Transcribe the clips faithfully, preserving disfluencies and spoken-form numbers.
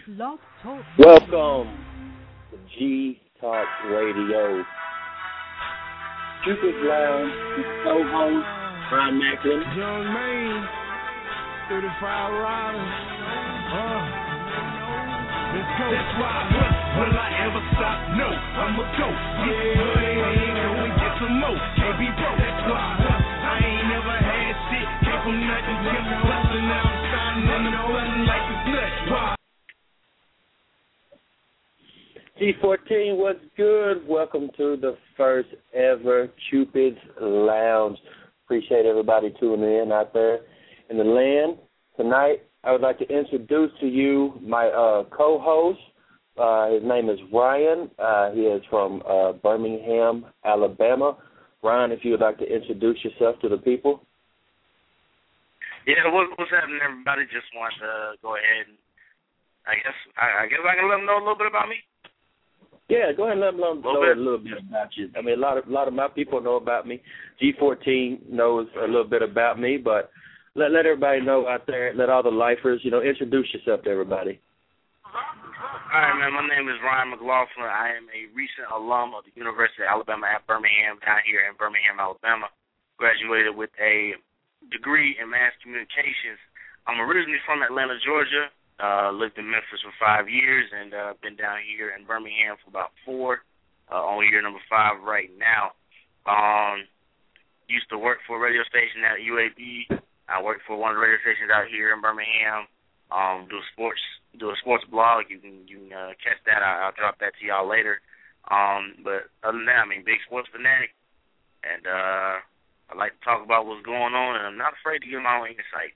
Blog Talk. Welcome to G Talk Radio. Cupid's Lounge, co-host, Brian Macklin. Young man, thirty-five riders. Uh, let's go. That's why I bust. Will I ever stop? No, I'ma go. Yeah, ain't go and get some more. Can't be broke. That's why I bust. I ain't never had shit. Came from nothing, kept bustin'. Now I'm shining in the button like it's nuts. Why? G fourteen, what's good? Welcome to the first ever Cupid's Lounge. Appreciate everybody tuning in out there in the land. Tonight, I would like to introduce to you my uh, co-host. Uh, his name is Ryan. Uh, he is from uh, Birmingham, Alabama. Ryan, if you would like to introduce yourself to the people. Yeah, what, what's happening, everybody? Just want to go ahead and I guess I, I guess I can let them know a little bit about me. Yeah, go ahead and let them know a little, know a little bit about you. I mean, a lot of a lot of my people know about me. G fourteen knows a little bit about me, but let let everybody know out there. Let all the lifers, you know, introduce yourself to everybody. All right, man. My name is Ryan McLaughlin. I am a recent alum of the University of Alabama at Birmingham, down here in Birmingham, Alabama. Graduated with a degree in mass communications. I'm originally from Atlanta, Georgia. Uh, lived in Memphis for five years and uh, been down here in Birmingham for about four. Uh, on year number five right now. Um, used to work for a radio station at U A B. I worked for one of the radio stations out here in Birmingham. Um, do a sports do a sports blog. You can you can uh, catch that. I, I'll drop that to y'all later. Um, but other than that, I mean, big sports fanatic, and uh, I like to talk about what's going on, and I'm not afraid to give my own insights.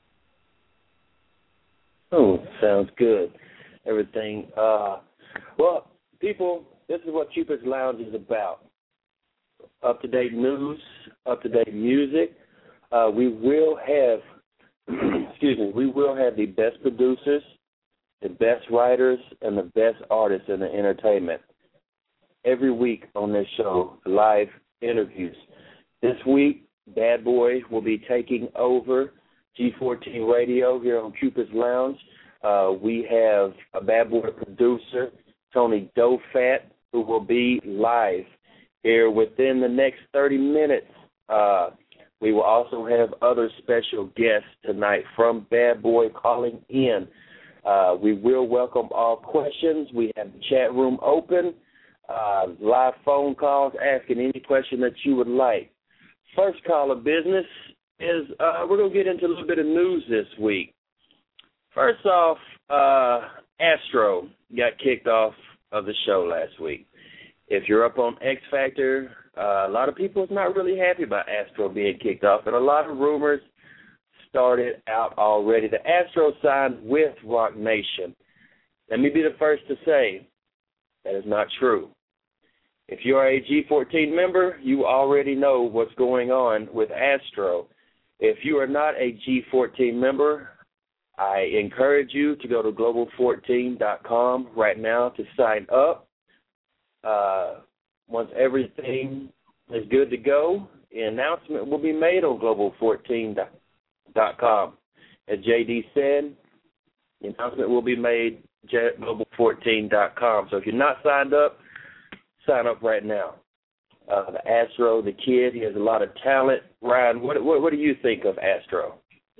Oh, sounds good. Everything. Uh, well, people, this is what Cupid's Lounge is about. Up-to-date news, up-to-date music. Uh, we will have, excuse me, we will have the best producers, the best writers, and the best artists in the entertainment every week on this show, live interviews. This week, Bad Boy will be taking over G fourteen Radio here on Cupid's Lounge. Uh, we have a Bad Boy producer, Tony Dofat, who will be live here within the next thirty minutes. Uh, we will also have other special guests tonight from Bad Boy calling in. Uh, we will welcome all questions. We have the chat room open, uh, live phone calls, asking any question that you would like. First call of business is uh, we're going to get into a little bit of news this week. First off, uh, Astro got kicked off of the show last week. If you're up on X Factor, uh, a lot of people is not really happy about Astro being kicked off, and a lot of rumors started out already. The Astro signed with Rock Nation. Let me be the first to say that is not true. If you are a G fourteen member, you already know what's going on with Astro. If you are not a G fourteen member, I encourage you to go to global fourteen dot com right now to sign up. Uh, once everything is good to go, the announcement will be made on global fourteen dot com. As J D said, the announcement will be made at global fourteen dot com. So if you're not signed up, sign up right now. Uh, the Astro, the kid, he has a lot of talent. Ryan, what what, what do you think of Astro?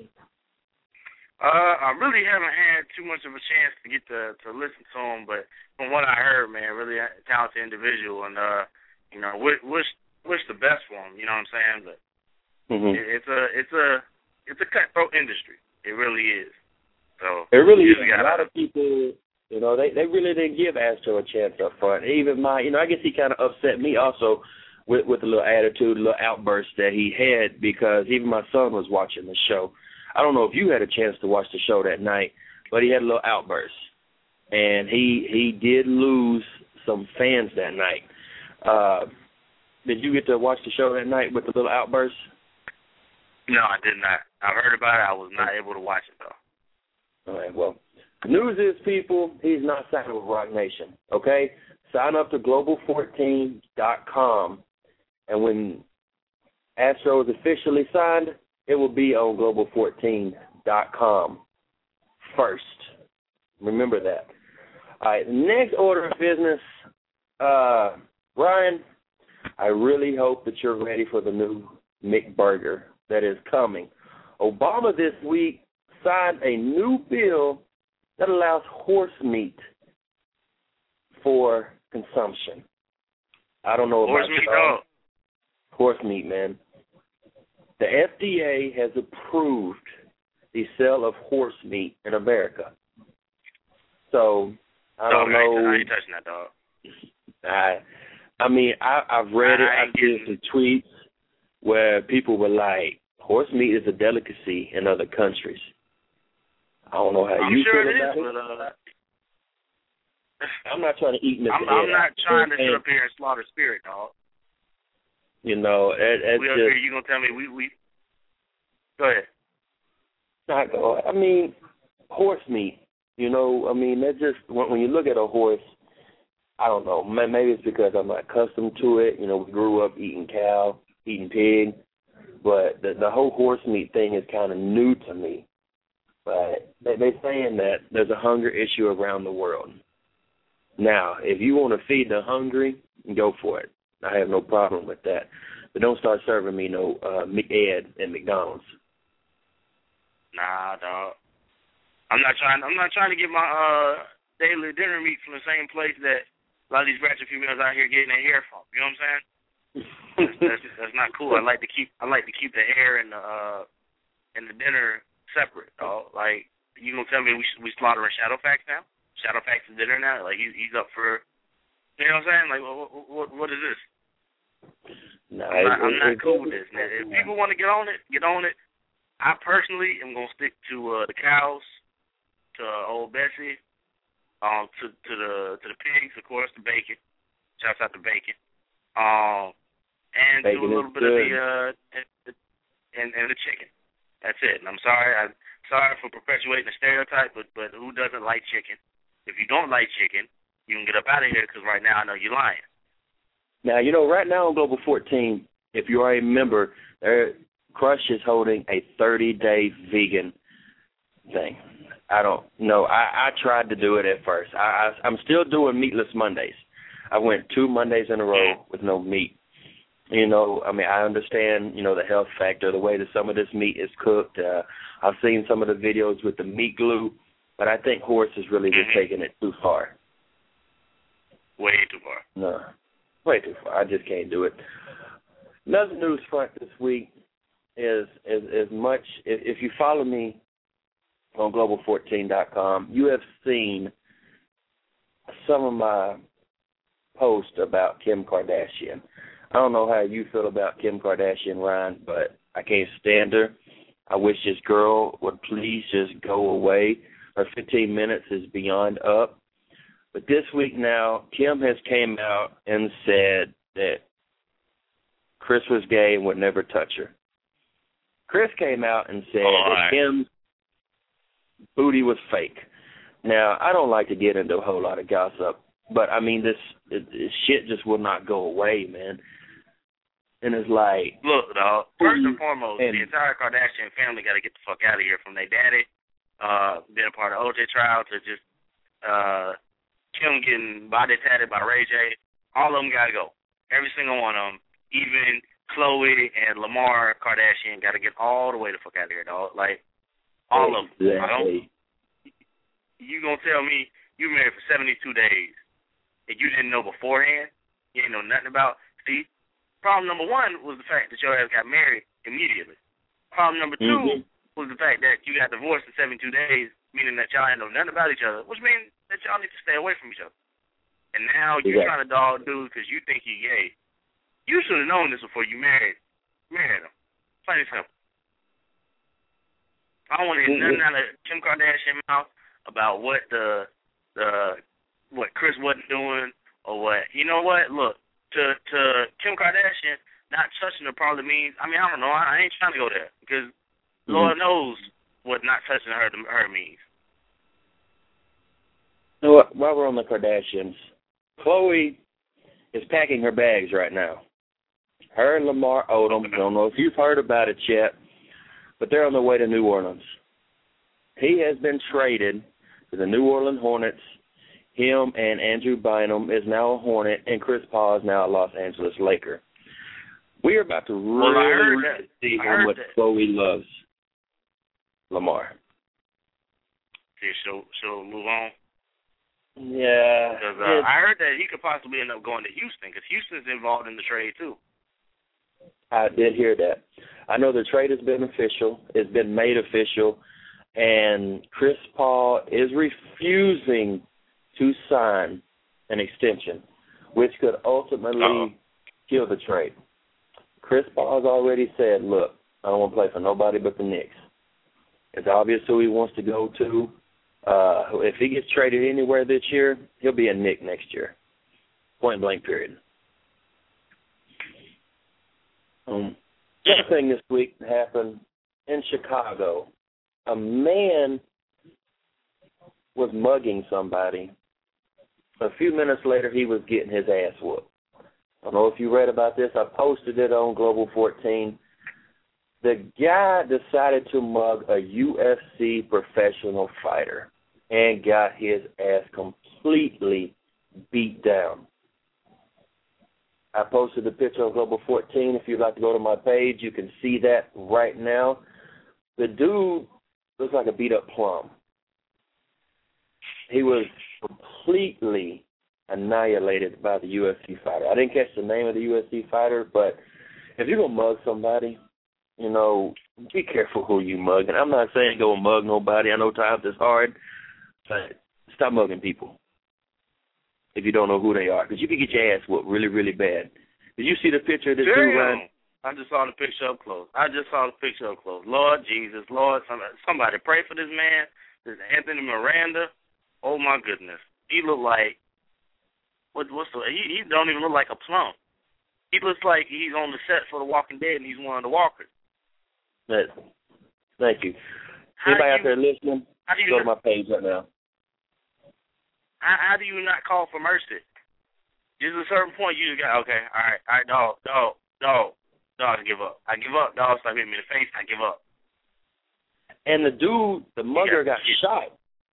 Uh, I really haven't had too much of a chance to get to, to listen to him, but from what I heard, man, really a talented individual, and uh, you know, wish wish, wish the best for him. You know what I'm saying? But mm-hmm. it, it's a it's a it's a cutthroat industry. It really is. So it really is. Gotta, a lot of people. You know, they, they really didn't give Astro a chance up front. Even my, you know, I guess he kind of upset me also with, with a little attitude, a little outburst that he had, because even my son was watching the show. I don't know if you had a chance to watch the show that night, but he had a little outburst. And he he did lose some fans that night. Uh, did you get to watch the show that night with the little outburst? No, I did not. I heard about it. I was not able to watch it, though. All right, well. News is, people, he's not signing with Rock Nation, okay? Sign up to global fourteen dot com, and when Astro is officially signed, it will be on global fourteen dot com first. Remember that. All right, next order of business, uh, Ryan, I really hope that you're ready for the new McBurger that is coming. Obama this week signed a new bill that allows horse meat for consumption. I don't know horse about meat, dog. dog. Horse meat, man. The F D A has approved the sale of horse meat in America. So I don't dog, know. I ain't, I ain't touching that, dog. I, I mean, I, I've read I it. ain't I've seen some tweets where people were like, horse meat is a delicacy in other countries. I don't know how I'm you sure feel it about is, it. but uh, I'm not trying to eat Mister I'm, I'm not trying to and, sit up here and slaughter spirit, dog. You know, it, it's we up just, here, you gonna tell me we we? Go ahead. Not go. I mean, horse meat. You know, I mean, that just when, when you look at a horse, I don't know. Maybe it's because I'm not accustomed to it. You know, we grew up eating cow, eating pig, but the, the whole horse meat thing is kind of new to me. But they, they're saying that there's a hunger issue around the world. Now, if you want to feed the hungry, go for it. I have no problem with that. But don't start serving me no uh, McEd at McDonald's. Nah, dog. I'm not trying. I'm not trying to get my uh, daily dinner meat from the same place that a lot of these ratchet females out here getting their hair from. You know what I'm saying? that's, that's that's not cool. I like to keep. I like to keep the hair and the uh, and the dinner separate, dog. Like, you gonna tell me we we slaughtering Shadowfax now? Shadowfax is dinner now? Like, he, he's up for. You know what I'm saying? Like, what what, what is this? No, I'm not, it, I'm not it, cool it, with this, man. If people want to get on it, get on it. I personally am gonna stick to uh, the cows, to uh, old Bessie, um, to to the to the pigs, of course, the bacon. Shouts out to bacon, um, and bacon to a little bit good. of the uh, and and the chicken. That's it. And I'm sorry, I'm sorry for perpetuating the stereotype, but but who doesn't like chicken? If you don't like chicken, you can get up out of here because right now I know you're lying. Now, you know, right now on Global fourteen, if you are a member, there, Crush is holding a thirty-day vegan thing. I don't know. I, I tried to do it at first. I, I, I'm still doing meatless Mondays. I went two Mondays in a row with no meat. You know, I mean, I understand, you know, the health factor, the way that some of this meat is cooked. Uh, I've seen some of the videos with the meat glue, but I think horse is really just Mm-hmm. taking it too far. Way too far. No, way too far. I just can't do it. Another news front this week is as as much if, if you follow me on global fourteen dot com, you have seen some of my posts about Kim Kardashian. I don't know how you feel about Kim Kardashian, Ryan, but I can't stand her. I wish this girl would please just go away. Her fifteen minutes is beyond up. But this week now, Kim has came out and said that Chris was gay and would never touch her. Chris came out and said oh, that right. Kim's booty was fake. Now, I don't like to get into a whole lot of gossip, but, I mean, this, this shit just will not go away, man. And it's like... Look, dog, first and foremost, and, the entire Kardashian family got to get the fuck out of here, from their daddy, uh, being a part of the O J trial, to just uh, Kim getting body tatted by Ray J. All of them got to go. Every single one of them. Even Khloe and Lamar Kardashian got to get all the way the fuck out of here, dog. Like, all of them. Exactly. I don't, you going to tell me you married for seventy-two days and you didn't know beforehand? You didn't know nothing about... See, problem number one was the fact that your ass got married immediately. Problem number two mm-hmm. was the fact that you got divorced in seventy-two days, meaning that y'all didn't know nothing about each other, which means that y'all need to stay away from each other. And now you're exactly. trying to dog dude because you think he's gay. You should have known this before you married married him. Plain and simple. I don't want to hear mm-hmm. nothing out of Kim Kardashian mouth about what the the what Chris wasn't doing or what. You know what? Look, to to Kim Kardashian, not touching her probably means. I mean, I don't know. I, I ain't trying to go there because mm-hmm. Lord knows what not touching her to her means. You know what? While we're on the Kardashians, Khloe is packing her bags right now. Her and Lamar Odom, I don't know if you've heard about it yet, but they're on their way to New Orleans. He has been traded to the New Orleans Hornets. Him and Andrew Bynum is now a Hornet, and Chris Paul is now a Los Angeles Laker. We are about to really, well, I heard really that. see I how heard much that. Chloe loves Lamar. Okay, so so move on. Yeah. Because uh, I heard that he could possibly end up going to Houston because Houston's involved in the trade too. I did hear that. I know the trade has been official. It's been made official. And Chris Paul is refusing to sign an extension, which could ultimately Uh-oh. kill the trade. Chris Paul has already said, look, I don't want to play for nobody but the Knicks. It's obvious who he wants to go to. Uh, if he gets traded anywhere this year, he'll be a Knick next year. Point blank, period. Um, the other thing this week happened in Chicago. A man was mugging somebody. A few minutes later, he was getting his ass whooped. I don't know if you read about this. I posted it on Global fourteen. The guy decided to mug a U F C professional fighter and got his ass completely beat down. I posted the picture on Global fourteen. If you'd like to go to my page, you can see that right now. The dude looks like a beat-up plum. He was completely annihilated by the U F C fighter. I didn't catch the name of the U F C fighter, but if you're going to mug somebody, you know, be careful who you mug. And I'm not saying go mug nobody. I know times is hard, but stop mugging people if you don't know who they are, because you can get your ass whooped really, really bad. Did you see the picture of this dude, Ryan? I just saw the picture up close. I just saw the picture up close. Lord Jesus, Lord, somebody, somebody pray for this man. This Anthony Miranda. Oh, my goodness. He look like, what, what's the, he, he don't even look like a plum. He looks like he's on the set for The Walking Dead and he's one of the walkers. Yes. Thank you. How Anybody you, out there listening, how do you go not, to my page right now. How, how do you not call for mercy? Just at a certain point, you just got, okay, all right, all right, dog, dog, dog, dog, I give up. I give up, dog, stop hitting me in the face, I give up. And the dude, the mugger, got shot.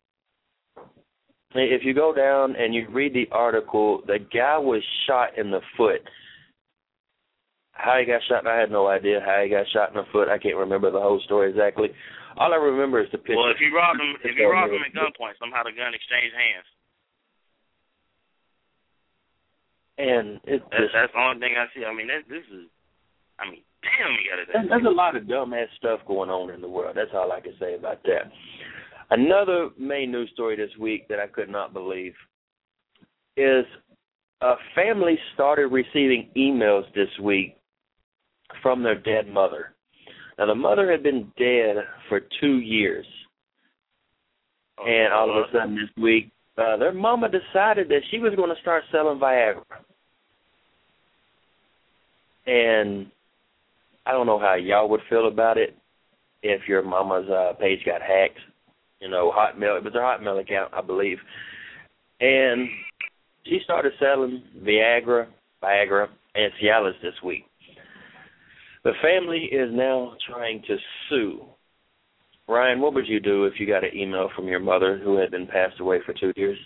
If you go down and you read the article, the guy was shot in the foot. How he got shot, I had no idea how he got shot in the foot. I can't remember the whole story exactly. All I remember is the picture. Well, if you robbed him, if you robbed him at gunpoint, somehow the gun exchanged hands. And it's that's, just, that's the only thing I see. I mean, that, this is, I mean, damn, you got it. There's a lot of dumbass stuff going on in the world. That's all I can say about that. Another main news story this week that I could not believe is a family started receiving emails this week from their dead mother. Now, the mother had been dead for two years. Oh, and all of a sudden this week, uh, their mama decided that she was going to start selling Viagra. And I don't know how y'all would feel about it if your mama's uh, page got hacked. You know, Hotmail. It was her Hotmail account, I believe. And she started selling Viagra, Viagra, and Cialis this week. The family is now trying to sue. Ryan, what would you do if you got an email from your mother who had been passed away for two years?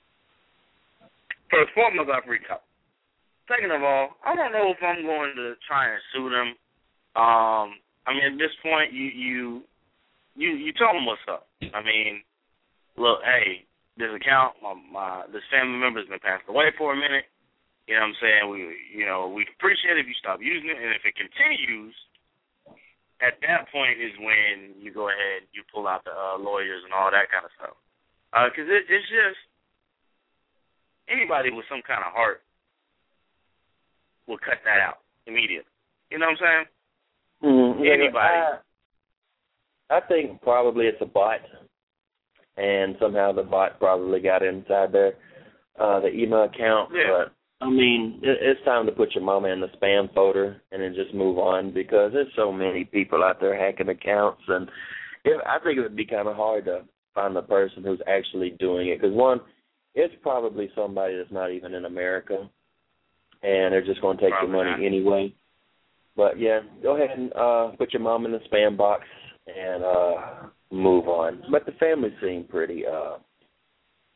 First and foremost, I freak out. Second of all, I don't know if I'm going to try and sue them. Um, I mean, at this point, you you you you tell them what's up. I mean, look, hey, this account, my, my this family member has been passed away for a minute. You know what I'm saying? We you know we'd appreciate it if you stop using it, and if it continues, at that point is when you go ahead, you pull out the uh, lawyers and all that kind of stuff. Because uh, it, it's just anybody with some kind of heart will cut that out immediately. You know what I'm saying? Mm-hmm. Anybody. I, I think probably it's a bot, and somehow the bot probably got inside their uh, the email account. Yeah. But I mean, it, it's time to put your mama in the spam folder and then just move on, because there's so many people out there hacking accounts, and it, I think it would be kind of hard to find the person who's actually doing it. Because one, it's probably somebody that's not even in America, and they're just going to take probably your money not. anyway. But yeah, go ahead and uh, put your mom in the spam box and uh, move on. But the family seemed pretty uh,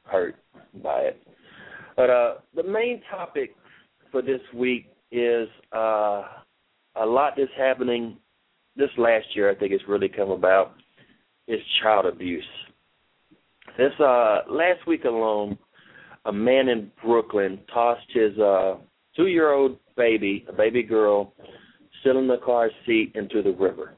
hurt by it. But uh, the main topic for this week is uh, a lot that's happening this last year. I think it's really come about is child abuse. This uh, last week alone, a man in Brooklyn tossed his uh, two-year-old baby, a baby girl, still in the car seat, into the river.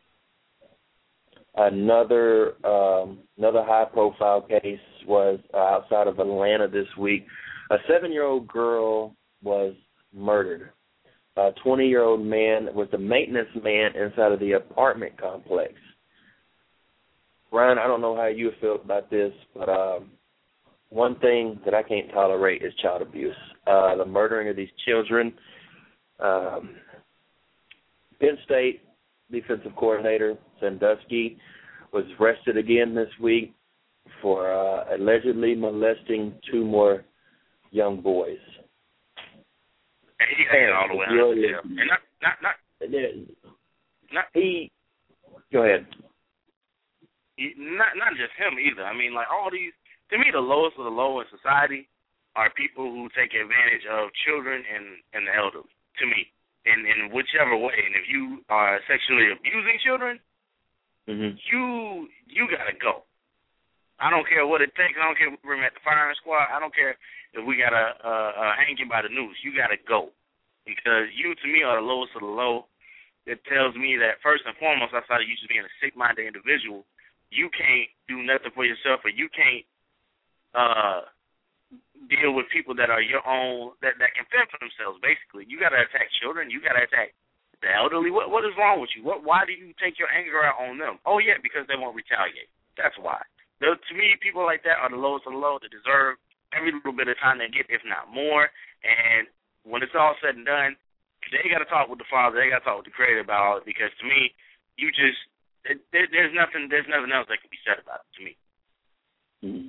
Another um, another high-profile case was uh, outside of Atlanta this week. A seven-year-old girl was murdered. A twenty-year-old man was the maintenance man inside of the apartment complex. Ryan, I don't know how you feel about this, but um, one thing that I can't tolerate is child abuse. Uh, the murdering of these children. Um, Penn State defensive coordinator Sandusky was arrested again this week for uh, allegedly molesting two more young boys. And he got it all the way out of jail. And not, not, not, not, he, go ahead. He, not, not just him either. I mean, like all these, to me, the lowest of the low in society are people who take advantage of children and, and the elderly, to me, in, in whichever way. And if you are sexually abusing children, mm-hmm. you you got to go. I don't care what it takes. I don't care if we're at the firing squad. I don't care if we got to uh, uh, hang you by the noose. You got to go. Because you, to me, are the lowest of the low. It tells me that, first and foremost, outside of you just being a sick-minded individual, you can't do nothing for yourself, or you can't uh, deal with people that are your own, that, that can fend for themselves, basically. You got to attack children. You got to attack the elderly. What What is wrong with you? What? Why do you take your anger out on them? Oh, yeah, because they won't retaliate. That's why. The, to me, people like that are the lowest of the low that deserve every little bit of time they get, if not more. And when it's all said and done, they got to talk with the Father. They got to talk with the Creator about all it, because to me, you just it, there, there's nothing there's nothing else that can be said about it to me. Mm-hmm.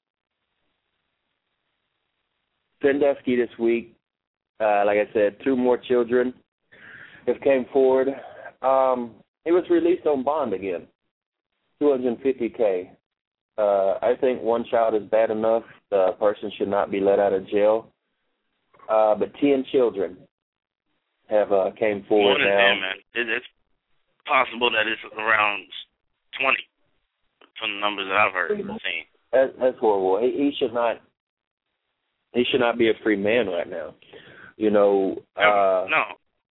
Sandusky this week, uh, like I said, two more children have came forward. Um, he was released on bond again, two hundred fifty thousand dollars. Uh, I think one child is bad enough. The person should not be let out of jail. Uh, but ten children have uh, came forward More than now. ten, man. It, it's possible that it's around twenty from the numbers that I've heard and seen. That, that's horrible. He, he should not. He should not be a free man right now. You know. Uh, no.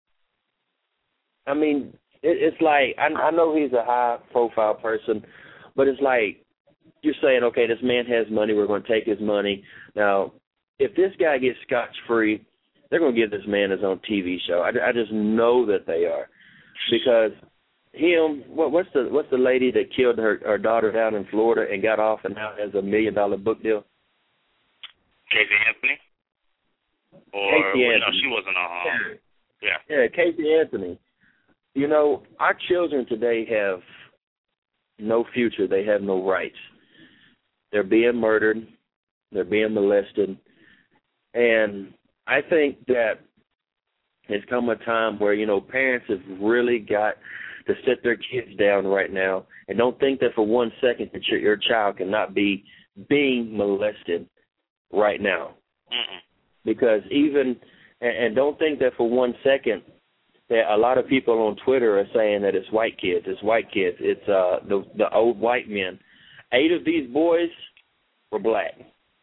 I mean, it, it's like I, I know he's a high-profile person, but it's like you're saying, okay, this man has money. We're going to take his money. Now, if this guy gets scotch-free, they're going to give this man his own T V show. I, I just know that they are, because him. What, what's the what's the lady that killed her, her daughter down in Florida and got off and now has a million-dollar book deal? Casey Anthony? Or, Casey well, Anthony. no, she wasn't on. Um, yeah. Yeah, Casey Anthony. You know, our children today have no future. They have no rights. They're being murdered. They're being molested. And I think that there's come a time where, you know, parents have really got to sit their kids down right now and don't think that for one second that your, your child cannot be being molested right now. Mm-mm. Because even, and, and don't think that for one second that a lot of people on Twitter are saying that it's white kids, it's white kids, it's uh, the the old white men. Eight of these boys were black.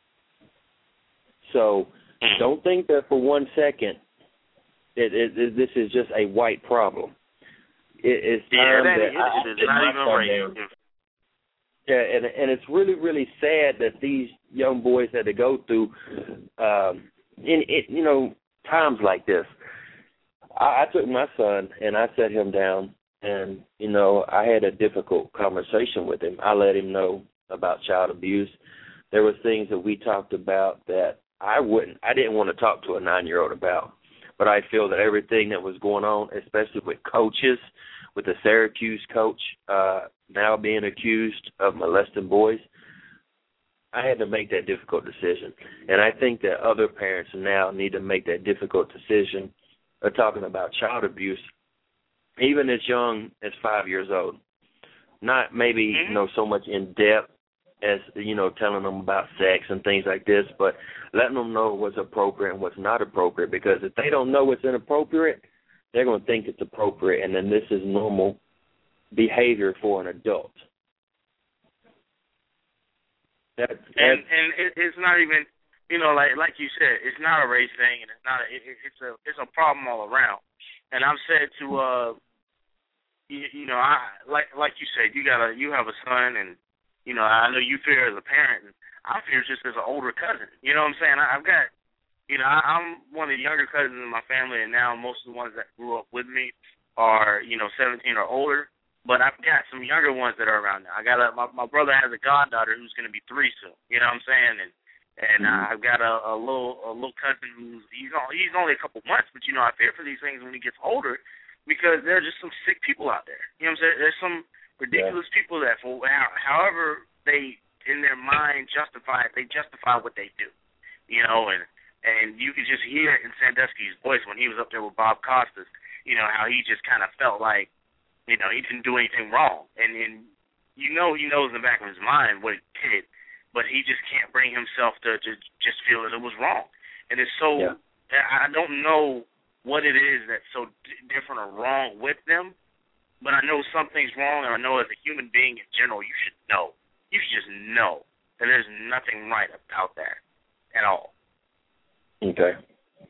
So Mm. don't think that for one second that it, it, this is just a white problem. It, it's time yeah, that, that it, I, it is not even race. Yeah, and and it's really, really sad that these young boys had to go through, um, in it, you know, times like this. I, I took my son and I sat him down, and you know, I had a difficult conversation with him. I let him know about child abuse. There was things that we talked about that I wouldn't, I didn't want to talk to a nine-year-old about, but I feel that everything that was going on, especially with coaches, with the Syracuse coach uh, now being accused of molesting boys, I had to make that difficult decision. And I think that other parents now need to make that difficult decision of talking about child abuse, even as young as five years old. Not maybe, mm-hmm. you know, so much in depth, as, you know, telling them about sex and things like this, but letting them know what's appropriate and what's not appropriate, because if they don't know what's inappropriate, they're going to think it's appropriate, and then this is normal behavior for an adult. That's, that's, and and it, it's not even, you know, like like you said, it's not a race thing, and it's not a, it, it's a it's a problem all around. And I've said to uh, you, you know, I like like you said, you got a you have a son, and you know, I know you fear as a parent, and I fear just as an older cousin. You know what I'm saying? I, I've got, you know, I, I'm one of the younger cousins in my family, and now most of the ones that grew up with me are, you know, seventeen or older. But I've got some younger ones that are around now. I got a my, my brother has a goddaughter who's going to be three soon. You know what I'm saying? And and mm-hmm. uh, I've got a, a little a little cousin who's he's only, he's only a couple months, but you know I fear for these things when he gets older, because there are just some sick people out there. You know what I'm saying? There's some ridiculous yeah. people that, for however they in their mind justify it, they justify what they do. You know, and and you could just hear it in Sandusky's voice when he was up there with Bob Costas. You know how he just kind of felt like, you know, he didn't do anything wrong. And, and you know he knows in the back of his mind what he did, but he just can't bring himself to, to just feel that it was wrong. And it's so, yeah. I don't know what it is that's so d- different or wrong with them, but I know something's wrong, and I know as a human being in general, you should know. You should just know that there's nothing right about that at all. Okay.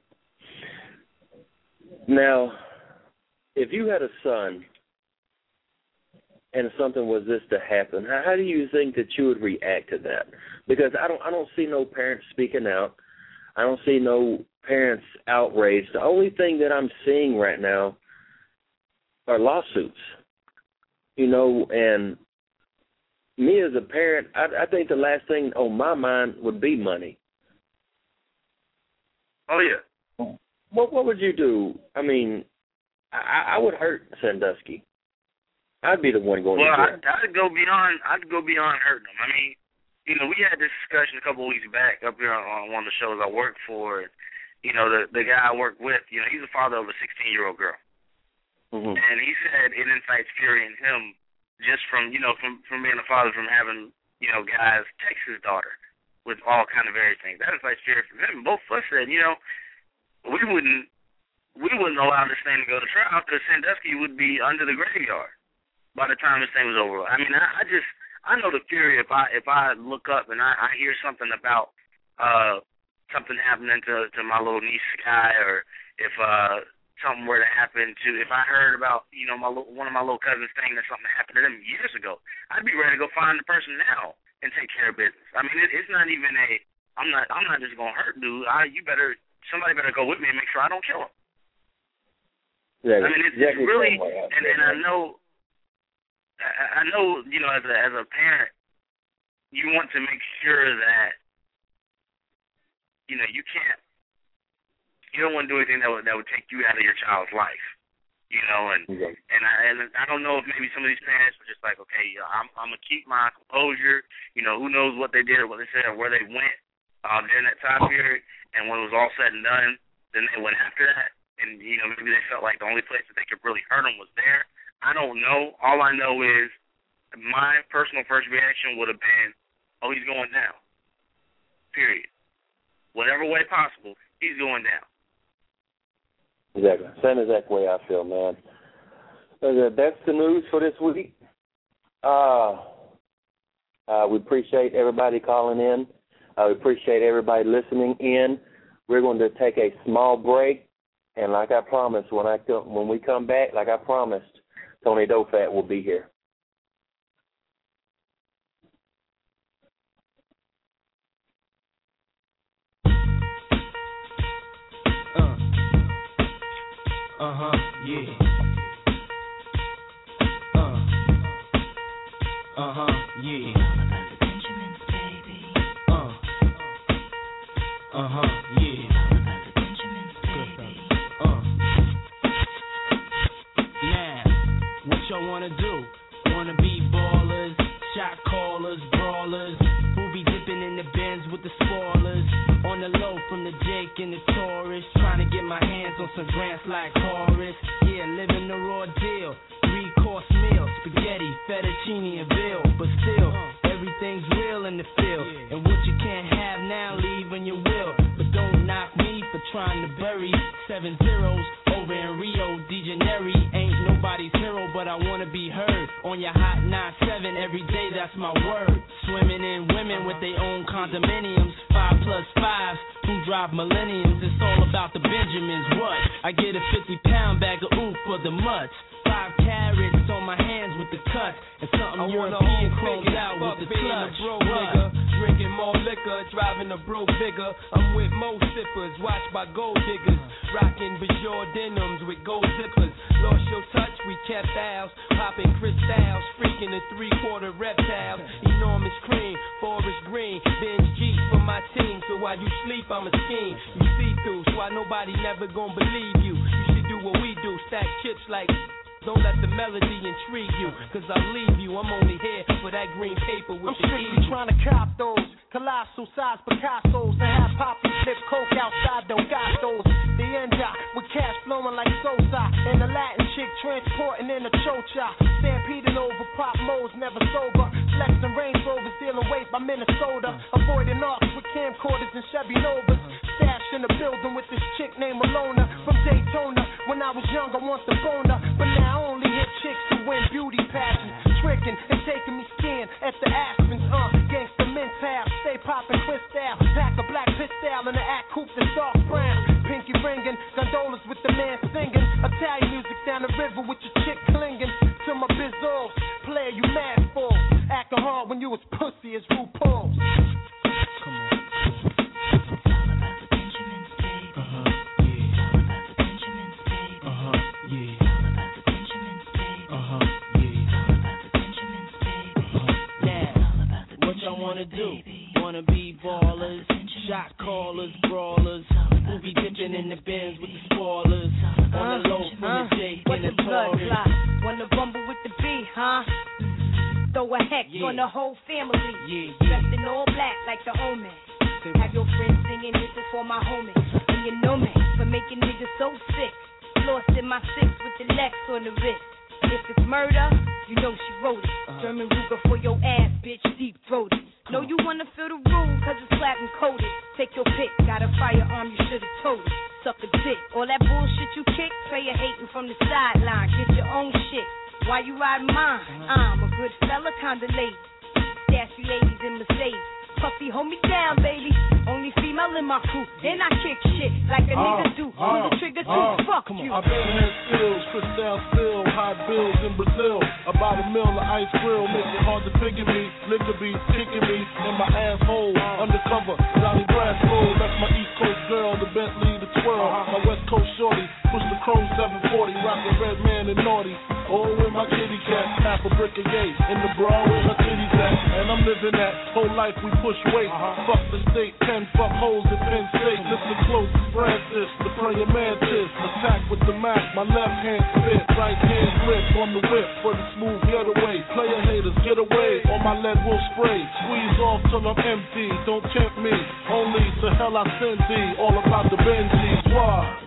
Now, if you had a son and something was this to happen, how, how do you think that you would react to that? Because I don't I don't see no parents speaking out. I don't see no parents outraged. The only thing that I'm seeing right now are lawsuits. You know, and me as a parent, I, I think the last thing on my mind would be money. Oh, yeah. What what would you do? I mean, I, I would hurt Sandusky. I'd be the one going well, to jail. Well, I'd go beyond. I'd go beyond hurting them. I mean, you know, we had this discussion a couple of weeks back up here on, on one of the shows I worked for. You know, the the guy I work with, you know, he's the father of a sixteen-year-old girl, mm-hmm. and he said it incites fury in him just from, you know, from from being a father, from having, you know, guys text his daughter with all kind of various things. That incites fear from him. Both of us said, you know, we wouldn't we wouldn't allow this thing to go to trial because Sandusky would be under the graveyard by the time this thing was over. I mean, I, I just, I know the fury if I if I look up and I, I hear something about uh, something happening to, to my little niece Sky, or if uh, something were to happen to, if I heard about, you know, my one of my little cousins saying that something happened to them years ago, I'd be ready to go find the person now and take care of business. I mean, it, it's not even a, I'm not, I'm not just gonna hurt dude. I, you better, somebody better go with me and make sure I don't kill him. Yeah, I mean, it's, exactly it's really, and, and I know. I know, you know, as a as a parent, you want to make sure that, you know, you can't, you don't want to do anything that would that would take you out of your child's life, you know, and okay. and I and I don't know if maybe some of these parents were just like, okay, you know, I'm I'm gonna keep my composure, you know, who knows what they did or what they said or where they went uh, during that time period, and when it was all said and done, then they went after that, and you know, maybe they felt like the only place that they could really hurt them was there. I don't know. All I know is my personal first reaction would have been, oh, he's going down. Period. Whatever way possible, he's going down. Exactly. Same exact way I feel, man. That's the news for this week. Uh, uh, we appreciate everybody calling in. Uh, we appreciate everybody listening in. We're going to take a small break, and like I promised, when I come, when we come back, like I promised, Tony Dofat will be here. Uh, uh-huh, yeah. Uh, uh-huh, yeah. Uh, uh-huh, yeah. What y'all wanna do? Wanna be ballers, shot callers, brawlers, who be dipping in the bins with the spoilers, on the low from the Jake and the Taurus, trying to get my hands on some grants like Horace, yeah, living the raw deal, three course meal, spaghetti, fettuccine and veal, but still, everything's real feeling to feel. And what you can't have now, leave when you will. But don't knock me for trying to bury seven zeros over in Rio de Janeiro. Ain't nobody's hero, but I wanna be heard on your hot nine seven every day. That's my word. Swimming in women with their own condominiums, five plus fives who drive millenniums. It's all about the Benjamins. What? I get a fifty pound bag of oof for the mutts. Five carrots on my hands with the cuts, and something I European chromed out with the clutch. Bro, nigga, drinking more liquor, driving a broke bigger. I'm with mo sippers, watched by gold diggers, rocking Bajor denims with gold zippers. Lost your touch, we kept ours, popping crystals, freaking the three-quarter reptiles. Enormous cream, forest green, binge G for my team. So while you sleep, I'm a scheme. You see through, so why nobody never gonna believe you. You should do what we do, stack chips like. Don't let the melody intrigue you, cause I'll leave you. I'm only here for that green paper with I'm the strictly eagle. trying to cop those colossal size Picassos and have Poppy flip coke outside those gastos. The end up with cash flowing like Sosa, and the Latin chick transporting in a chocha. Stampeding over pop modes, never sober. Flexing Range Rovers, dealing weight by Minnesota. Avoiding arcs with camcorders and Chevy Novas. Stashed in the building with this chick named Alona from Daytona. When I was young, I want the boner, but now I only hit chicks who win beauty pageants. Tricking and taking me skiing at the Aspens, uh, gangsta mental. Stay popping crystal, pack a black pistol in the act coupe that's dark brown. Pinky ringing, gondolas with the man singing. Italian music down the river with your chick clinging to my bizzles. Player, you mad for acting hard when you was pussy as RuPaul. Come on. Wanna do, wanna be ballers, shot callers, brawlers, who be dipping in the bins with the spoilers, on the low from the J in the Taurus. Wanna rumble with the B, huh? Throw a hex Yeah. on the whole family, Yeah, yeah. dressed in all black like the omen. Have your friends singing, this is for my homies, and you know me for making niggas so sick. Lost in my six with the Lex on the wrist. If it's murder, you know she wrote it. German Ruger for your ass, bitch, deep throated. Know you wanna feel the room, cause it's flat and coated. Take your pick, got a firearm, you should've told it. Suck a dick, all that bullshit you kick, play a hating from the sideline. Get your own shit, why you ride mine? I'm a good fella, kinda lady. Sassy ladies in Mercedes. Puffy, hold me down, baby. Only female in my crew, and I kick shit like a uh, nigga do. Pull uh, the trigger too, uh, fuck you. I've been had skills, Cristal still, high bills in Brazil. About a mill of ice grill, make it hard to figure me. Liquor beats kicking me in my asshole. Undercover, Johnny Brasco. That's my East Coast girl, the Bentley, the twirl. My West Coast shorty, push the chrome seven forty, rockin' red man and naughty. Oh, with my kitty cat, half a brick a gate. In the bra with my titties at, and I'm living that whole life we push weight. Uh-huh. Fuck the state, ten fuck holes in Penn State. Listen close, Francis, the prayer mantis. Attack with the Mac, my left hand spit, right hand grip on the whip for the smooth getaway. Player haters, get away, or my lead will spray. Squeeze off till I'm empty, don't tempt me. Only to hell I send thee, all about the Benjis. Why?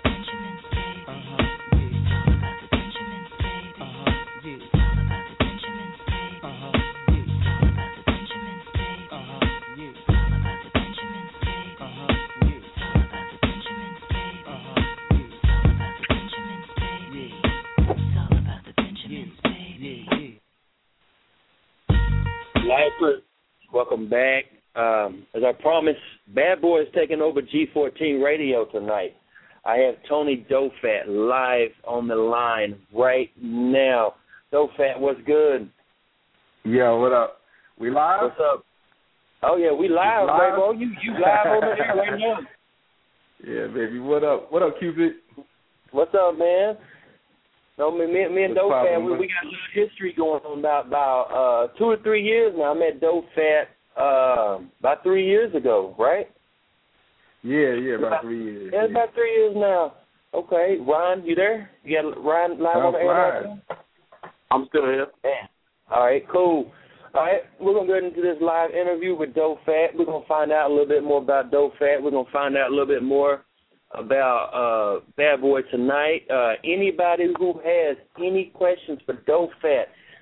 Lifers, welcome back. Um, as I promised, Bad Boy is taking over G fourteen Radio tonight. I have Tony Dofat live on the line right now. Dofat, what's good? Yo, what up? We live? What's up? Oh, yeah, we live, live? bro. You, you live over there right now. Yeah, baby. What up? What up, Cupid? What's up, man? No, me, me, me and Dofat, we, we got a little history going on about about uh, two or three years now. I met Dofat uh, about three years ago, right? Yeah, yeah, about, about three years. Yeah, yeah, about three years now. Okay, Ryan, you there? You got Ryan live on the air? I'm still here. Yeah. All right, cool. All right, we're going to get into this live interview with Dofat. We're going to find out a little bit more about Dofat. We're going to find out a little bit more about uh, Bad Boy tonight. Uh, anybody who has any questions for Dofat,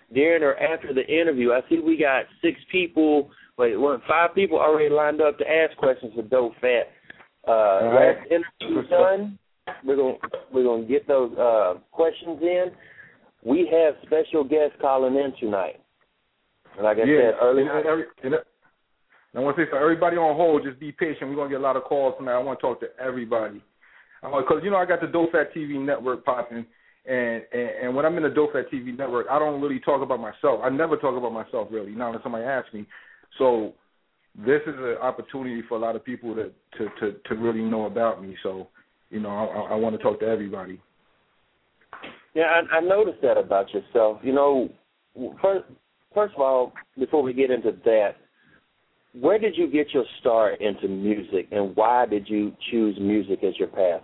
during or after the interview. I see we got six people, wait, one, five people already lined up to ask questions for Dope Fat. Uh, right. Last interview done. We're gonna we're gonna get those uh, questions in. We have special guests calling in tonight. Like I yeah. said earlier. And every, and I want to say for everybody on hold, just be patient. We're gonna get a lot of calls tonight. I want to talk to everybody because you know I got the Dope Fat T V network popping. And, and and when I'm in the Dope Fat T V network, I don't really talk about myself. I never talk about myself, really, not unless somebody asks me. So this is an opportunity for a lot of people to, to, to, to really know about me. So, you know, I, I want to talk to everybody. Yeah, I, I noticed that about yourself. You know, first, first of all, before we get into that, where did you get your start into music, and why did you choose music as your path?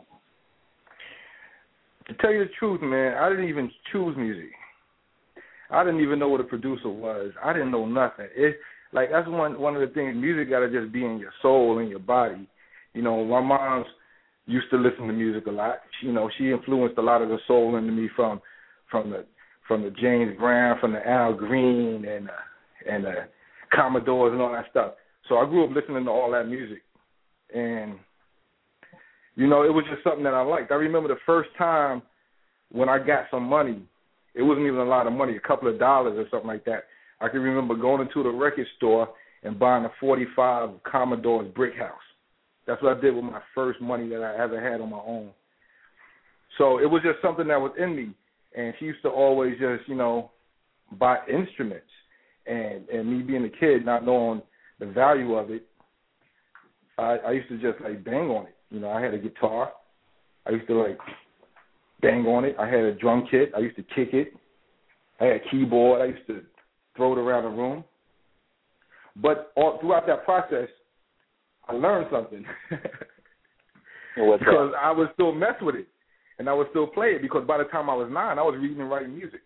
To tell you the truth, man, I didn't even choose music. I didn't even know what a producer was. I didn't know nothing. It like that's one one of the things. Music got to just be in your soul, in your body. You know, my mom's used to listen to music a lot. She, you know, she influenced a lot of the soul into me from from the from the James Brown, from the Al Green, and uh, and the Commodores and all that stuff. So I grew up listening to all that music, and you know, it was just something that I liked. I remember the first time when I got some money, it wasn't even a lot of money, a couple of dollars or something like that. I can remember going into the record store and buying a forty-five Commodore's Brick House. That's what I did with my first money that I ever had on my own. So it was just something that was in me. And she used to always just, you know, buy instruments. And, and me being a kid, not knowing the value of it, I, I used to just, like, bang on it. You know, I had a guitar. I used to, like, bang on it. I had a drum kit. I used to kick it. I had a keyboard. I used to throw it around the room. But all, throughout that process, I learned something. What's because that? I would still mess with it, and I would still play it, because by the time I was nine, I was reading and writing music.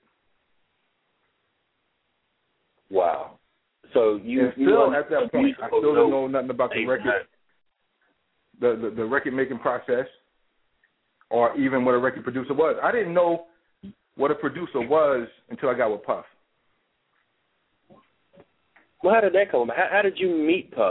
Wow. So you, and you still at that point, I still don't know nothing about the record, right. the, the the record making process, or even what a record producer was. I didn't know what a producer was until I got with Puff. Well, how did that come? How, how did you meet Puff?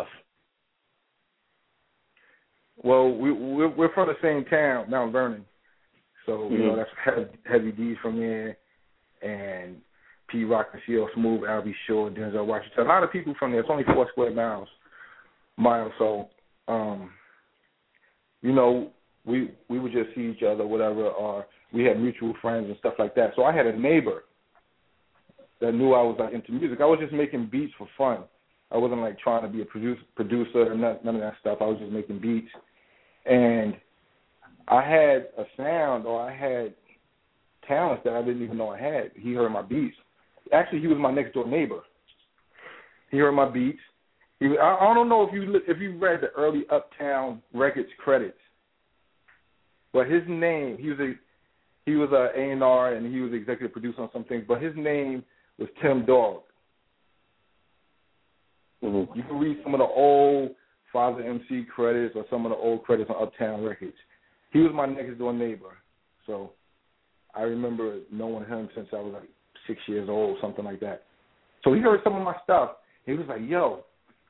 Well, we, we're, we're from the same town, Mount Vernon. So, mm-hmm. you know, that's Heavy, Heavy D's from there, and P. Rock and C L Smooth, Albie Shore, Denzel Washington. A lot of people from there. It's only four square miles. miles. So, um, you know, we we would just see each other, whatever, or we had mutual friends and stuff like that. So I had a neighbor that knew I was, like, into music. I was just making beats for fun. I wasn't, like, trying to be a producer, producer or none, none of that stuff. I was just making beats. And I had a sound, or I had talents that I didn't even know I had. He heard my beats. Actually, he was my next door neighbor. He heard my beats. He, I, I don't know if you if you read the early Uptown Records credits, but his name, he was a he was a A and R, and he was executive producer on some things. But his name was Tim Dog. Mm-hmm. You can read some of the old Father M C credits or some of the old credits on Uptown Records. He was my next door neighbor, so I remember knowing him since I was like six years old, something like that. So he heard some of my stuff. He was like, yo,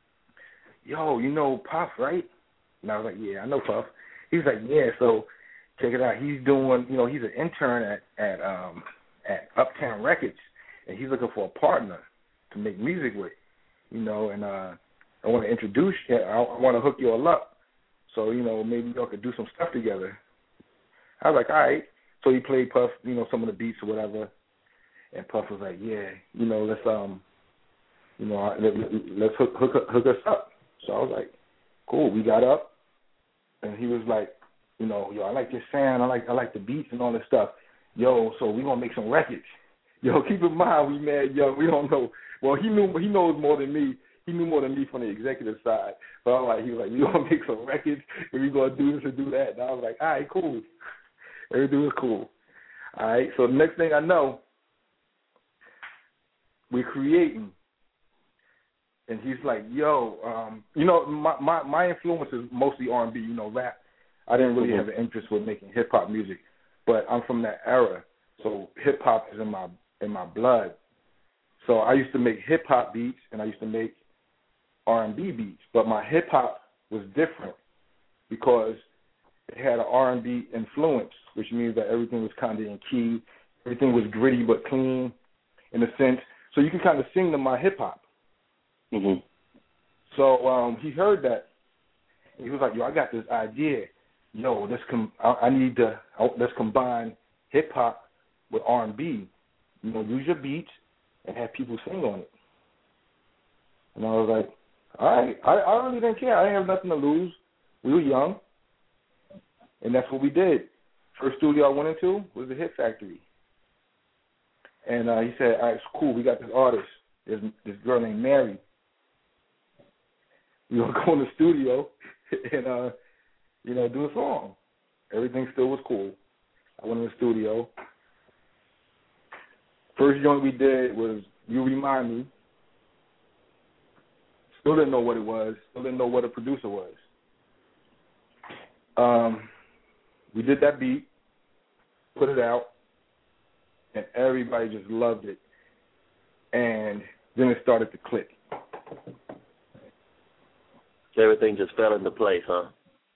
yo, you know Puff, right? And I was like, yeah, I know Puff. He was like, yeah, so check it out. He's doing, you know, he's an intern at, at, um, at Uptown Records, and he's looking for a partner to make music with, you know, and uh, I want to introduce you. I, I want to hook you all up. So, you know, maybe y'all could do some stuff together. I was like, all right. So he played Puff, you know, some of the beats or whatever. And Puff was like, yeah, you know, let's, um, you know, let, let's hook, hook, hook us up. So I was like, cool. We got up. And he was like, you know, yo, I like your sound. I like I like the beats and all this stuff. Yo, so we going to make some records. Yo, keep in mind, we mad young. We don't know. Well, he knew he knows more than me. He knew more than me from the executive side. But I'm like, he was like, we gonna make some records and we gonna do this and do that. And I was like, all right, cool. Everything was cool. All right. So the next thing I know, we're creating. And he's like, yo, um, you know, my, my, my influence is mostly R and B, you know, rap. I didn't really mm-hmm. have an interest with making hip hop music, but I'm from that era. So hip hop is in my in my blood. So I used to make hip hop beats and I used to make R and B beats, but my hip hop was different because it had an R and B influence, which means that everything was kind of in key, everything was gritty but clean, in a sense. So you can kind of sing to my hip hop. Mm-hmm. So um, he heard that. And he was like, "Yo, I got this idea. Yo, let's com- I, I need to I, let's combine hip hop with R and B. You know, use your beats and have people sing on it." And I was like, "All right, I, I really didn't care. I didn't have nothing to lose. We were young, and that's what we did." First studio I went into was the Hit Factory. And uh, he said, "All right, it's cool. We got this artist. There's this girl named Mary. We're going to go in the studio and, uh, you know, do a song." Everything still was cool. I went in the studio. First joint we did was You Remind Me. Still didn't know what it was. Still didn't know what a producer was. Um, we did that beat, put it out, and everybody just loved it. And then it started to click. Everything just fell into place, huh?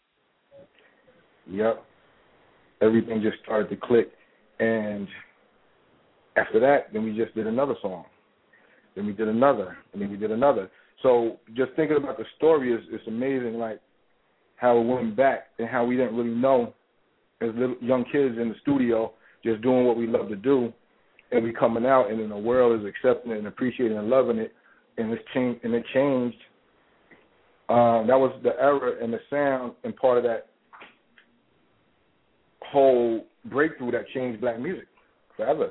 Yep. Everything just started to click. And after that, then we just did another song. Then we did another. And then we did another. So just thinking about the story is it's amazing, like, how it went back and how we didn't really know as little young kids in the studio just doing what we love to do, and we coming out and then the world is accepting it and appreciating and loving it, and it's changed and it changed. Um, that was the era and the sound and part of that whole breakthrough that changed black music forever.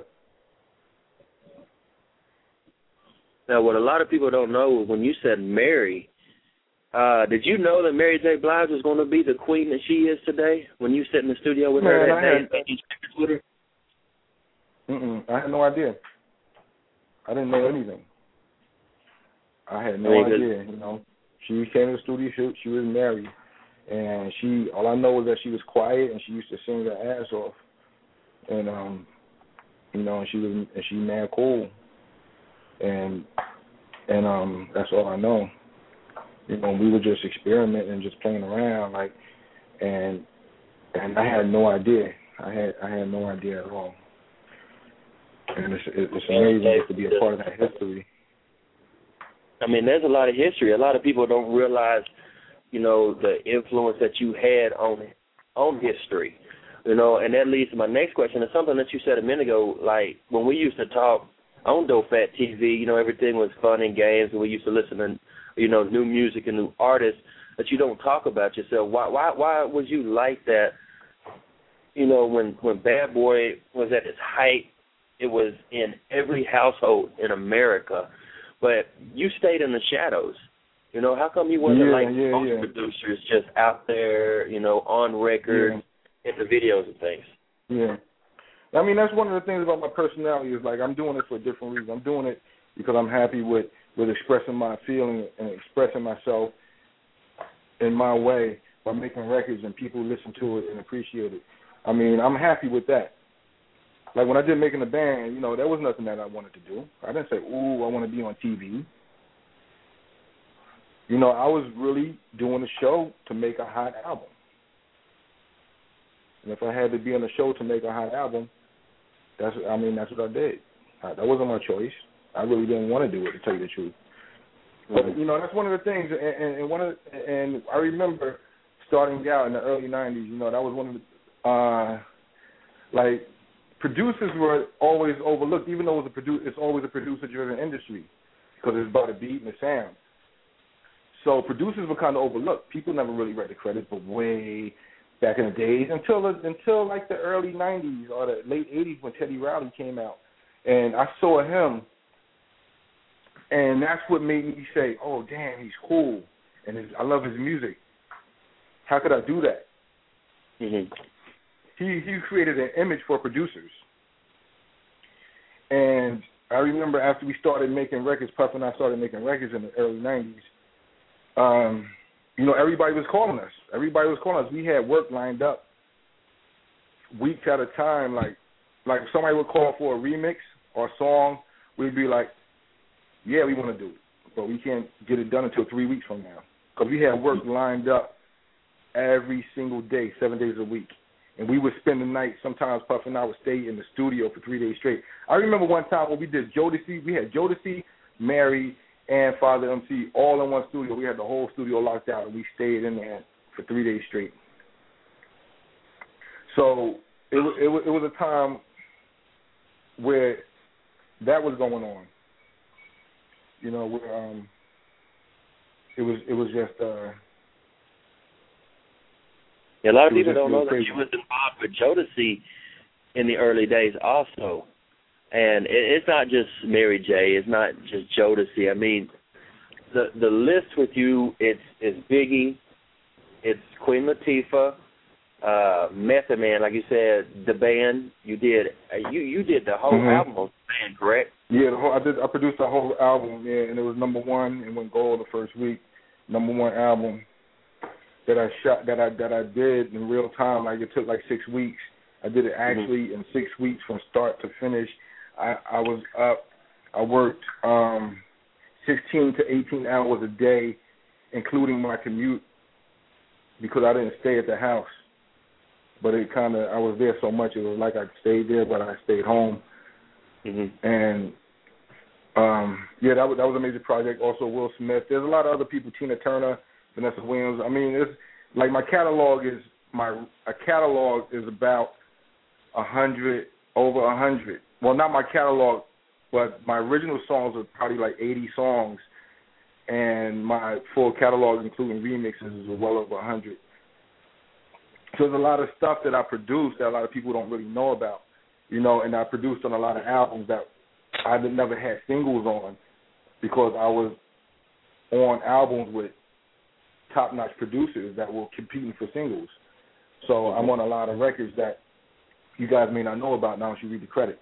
Now, what a lot of people don't know, when you said Mary, uh, did you know that Mary J. Blige was going to be the queen that she is today? When you sat in the studio with Man, her that I day had, and made these records with her? Mm-mm, I had no idea. I didn't know anything. I had no I mean, idea, you know. She came to the studio, she, she was married, and she, all I know was that she was quiet and she used to sing her ass off. And, um, you know, and she was, and she mad cool. And, and um, that's all I know. You know, we were just experimenting and just playing around, like, and, and I had no idea. I had, I had no idea at all. And it's, it's amazing to be a part of that history. I mean, there's a lot of history. A lot of people don't realize, you know, the influence that you had on on history. You know, and that leads to my next question. It's something that you said a minute ago, like when we used to talk on Dope Fat T V, you know, everything was fun and games, and we used to listen to, you know, new music and new artists, but you don't talk about yourself. Why why why was you like that? You know, when, when Bad Boy was at its height, it was in every household in America. But you stayed in the shadows. You know, how come you wasn't yeah, like yeah, most yeah. producers just out there, you know, on record, yeah. in the videos and things? Yeah. I mean, that's one of the things about my personality is, like, I'm doing it for a different reason. I'm doing it because I'm happy with, with expressing my feeling and expressing myself in my way by making records and people listen to it and appreciate it. I mean, I'm happy with that. Like, when I did Making the Band, you know, there was nothing that I wanted to do. I didn't say, ooh, I want to be on T V. You know, I was really doing a show to make a hot album. And if I had to be on a show to make a hot album, that's, I mean, that's what I did. That wasn't my choice. I really didn't want to do it, to tell you the truth. But, you know, that's one of the things, and, and one of the, and I remember starting out in the early nineties, you know, that was one of the, uh, like, producers were always overlooked, even though it was a produ- it's always a producer-driven industry because it's about the beat and the sound. So producers were kind of overlooked. People never really read the credits, but way back in the days, until until like the early nineties or the late eighties when Teddy Riley came out. And I saw him, and that's what made me say, oh, damn, he's cool, and his, I love his music. How could I do that? Mm-hmm. He he created an image for producers. And I remember after we started making records, Puff and I started making records in the early nineties, um, you know, everybody was calling us. Everybody was calling us. We had work lined up weeks at a time. Like, like if somebody would call for a remix or a song, we'd be like, yeah, we want to do it, but we can't get it done until three weeks from now because we had work lined up every single day, seven days a week. And we would spend the night, sometimes Puff and I would stay in the studio for three days straight. I remember one time when we did Jodeci, we had Jodeci, Mary, and Father M C all in one studio. We had the whole studio locked out, and we stayed in there for three days straight. So it, it, it was a time where that was going on. You know, where um, it was it was just... Uh, Yeah, a lot of people don't know that you was involved with Jodeci in the early days also. And it, it's not just Mary J. It's not just Jodeci. I mean, the the list with you, it's, it's Biggie, it's Queen Latifah, uh, Method Man, like you said, the band. You did uh, you you did the whole mm-hmm. album of the band, correct? Yeah, the whole, I did. I produced the whole album, yeah, and it was number one and went gold the first week. Number one album that I shot, that I that I did in real time. Like it took like six weeks. I did it actually mm-hmm. in six weeks from start to finish. I, I was up. I worked um, sixteen to eighteen hours a day, including my commute, because I didn't stay at the house. But it kind of, I was there so much, it was like I stayed there, but I stayed home. Mm-hmm. And um, yeah, that was that was a major project. Also, Will Smith. There's a lot of other people. Tina Turner. Vanessa Williams. I mean, it's like my catalog is my a catalog is about a hundred over a hundred. Well, not my catalog, but my original songs are probably like eighty songs, and my full catalog, including remixes, is well over a hundred. So there's a lot of stuff that I produced that a lot of people don't really know about, you know. And I produced on a lot of albums that I never had singles on because I was on albums with top-notch producers that were competing for singles. So I'm on a lot of records that you guys may not know about now if you read the credits.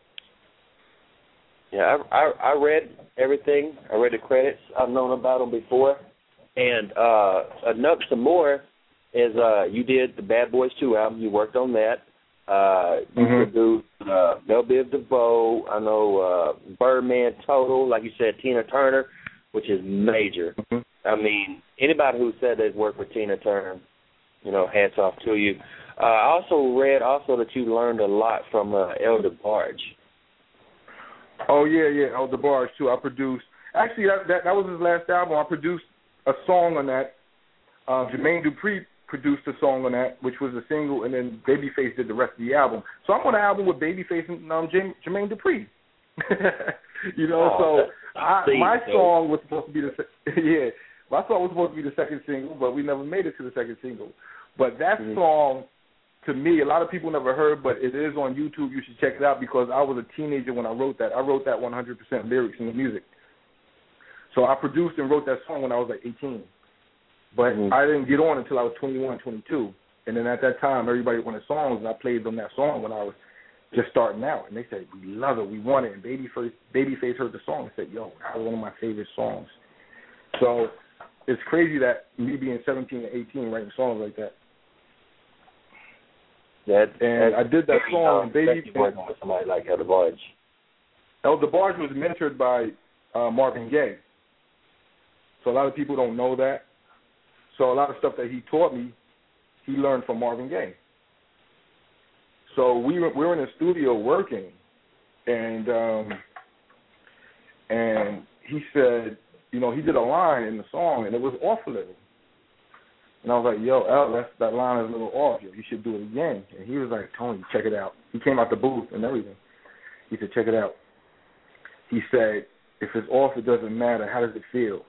Yeah, I, I, I read everything. I read the credits. I've known about them before. And uh, enough, some more is uh, you did the Bad Boys two album. You worked on that. Uh, you mm-hmm. produced uh, Belle Biv DeVoe. I know uh, Birdman Total, like you said, Tina Turner, which is major. Mm-hmm. I mean, anybody who said they'd worked with Tina Turner, you know, hats off to you. Uh, I also read also that you learned a lot from uh, El DeBarge. Oh, yeah, yeah, El DeBarge, too. I produced, actually, that, that that was his last album. I produced a song on that. Uh, Jermaine Dupri produced a song on that, which was a single, and then Babyface did the rest of the album. So I'm on an album with Babyface and um, Jermaine Dupri. you know, oh, so I, my song was supposed to be the yeah, my song was supposed to be the second single, but we never made it to the second single. But that mm-hmm. song, to me, a lot of people never heard, but it is on YouTube. You should check it out because I was a teenager when I wrote that. I wrote that one hundred percent lyrics and the music. So I produced and wrote that song when I was like eighteen. But mm-hmm. I didn't get on until I was twenty-one, twenty-two. And then at that time, everybody wanted songs, and I played them that song when I was just starting out. And they said, we love it, we want it. And Babyface, Babyface heard the song and said, yo, that was one of my favorite songs. So it's crazy that me being seventeen and eighteen writing songs like that. That and I did that song, and Babyface. Working with somebody like El DeBarge. El DeBarge was mentored by uh, Marvin Gaye. So a lot of people don't know that. So a lot of stuff that he taught me, he learned from Marvin Gaye. So we were, we were in the studio working, and um, and he said, you know, he did a line in the song, and it was off a little. And I was like, yo, Al, that's, that line is a little off. You should do it again. And he was like, Tony, check it out. He came out the booth and everything. He said, check it out. He said, if it's off, it doesn't matter. How does it feel?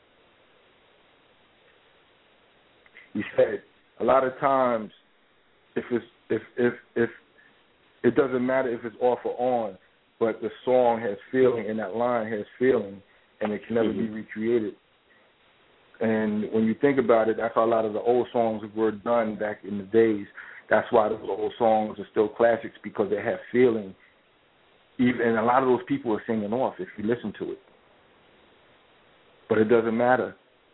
He said, a lot of times, if it's if if if it doesn't matter if it's off or on, but the song has feeling and that line has feeling, and it can never mm-hmm. be recreated. And when you think about it, that's how a lot of the old songs were done back in the days. That's why those old songs are still classics, because they have feeling. Even and a lot of those people are singing off if you listen to it. But it doesn't matter.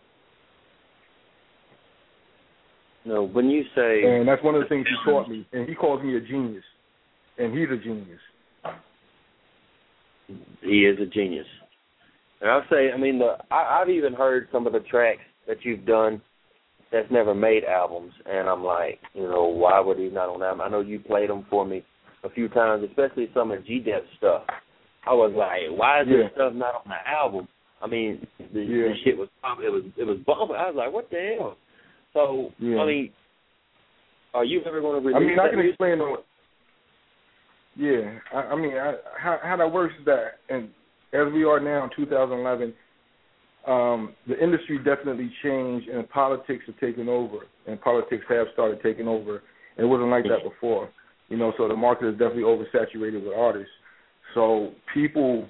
No, when you say... And that's one of the things he taught me. And he calls me a genius. And he's a genius. He is a genius. And I'll say, I mean, the I, I've even heard some of the tracks that you've done that's never made albums, and I'm like, you know, why would he not on album? I know you played them for me a few times, especially some of G-Dep stuff. I was like, why is yeah. this stuff not on the album? I mean, the, yeah. the shit was it was it was bumping. I was like, what the hell? So yeah. I mean, are you ever going to release? I mean, I can music? explain on. Yeah, I, I mean, I, how how that works is that, and as we are now in two thousand eleven, um, the industry definitely changed, and politics have taken over, and politics have started taking over. And it wasn't like that before, you know. So the market is definitely oversaturated with artists. So people,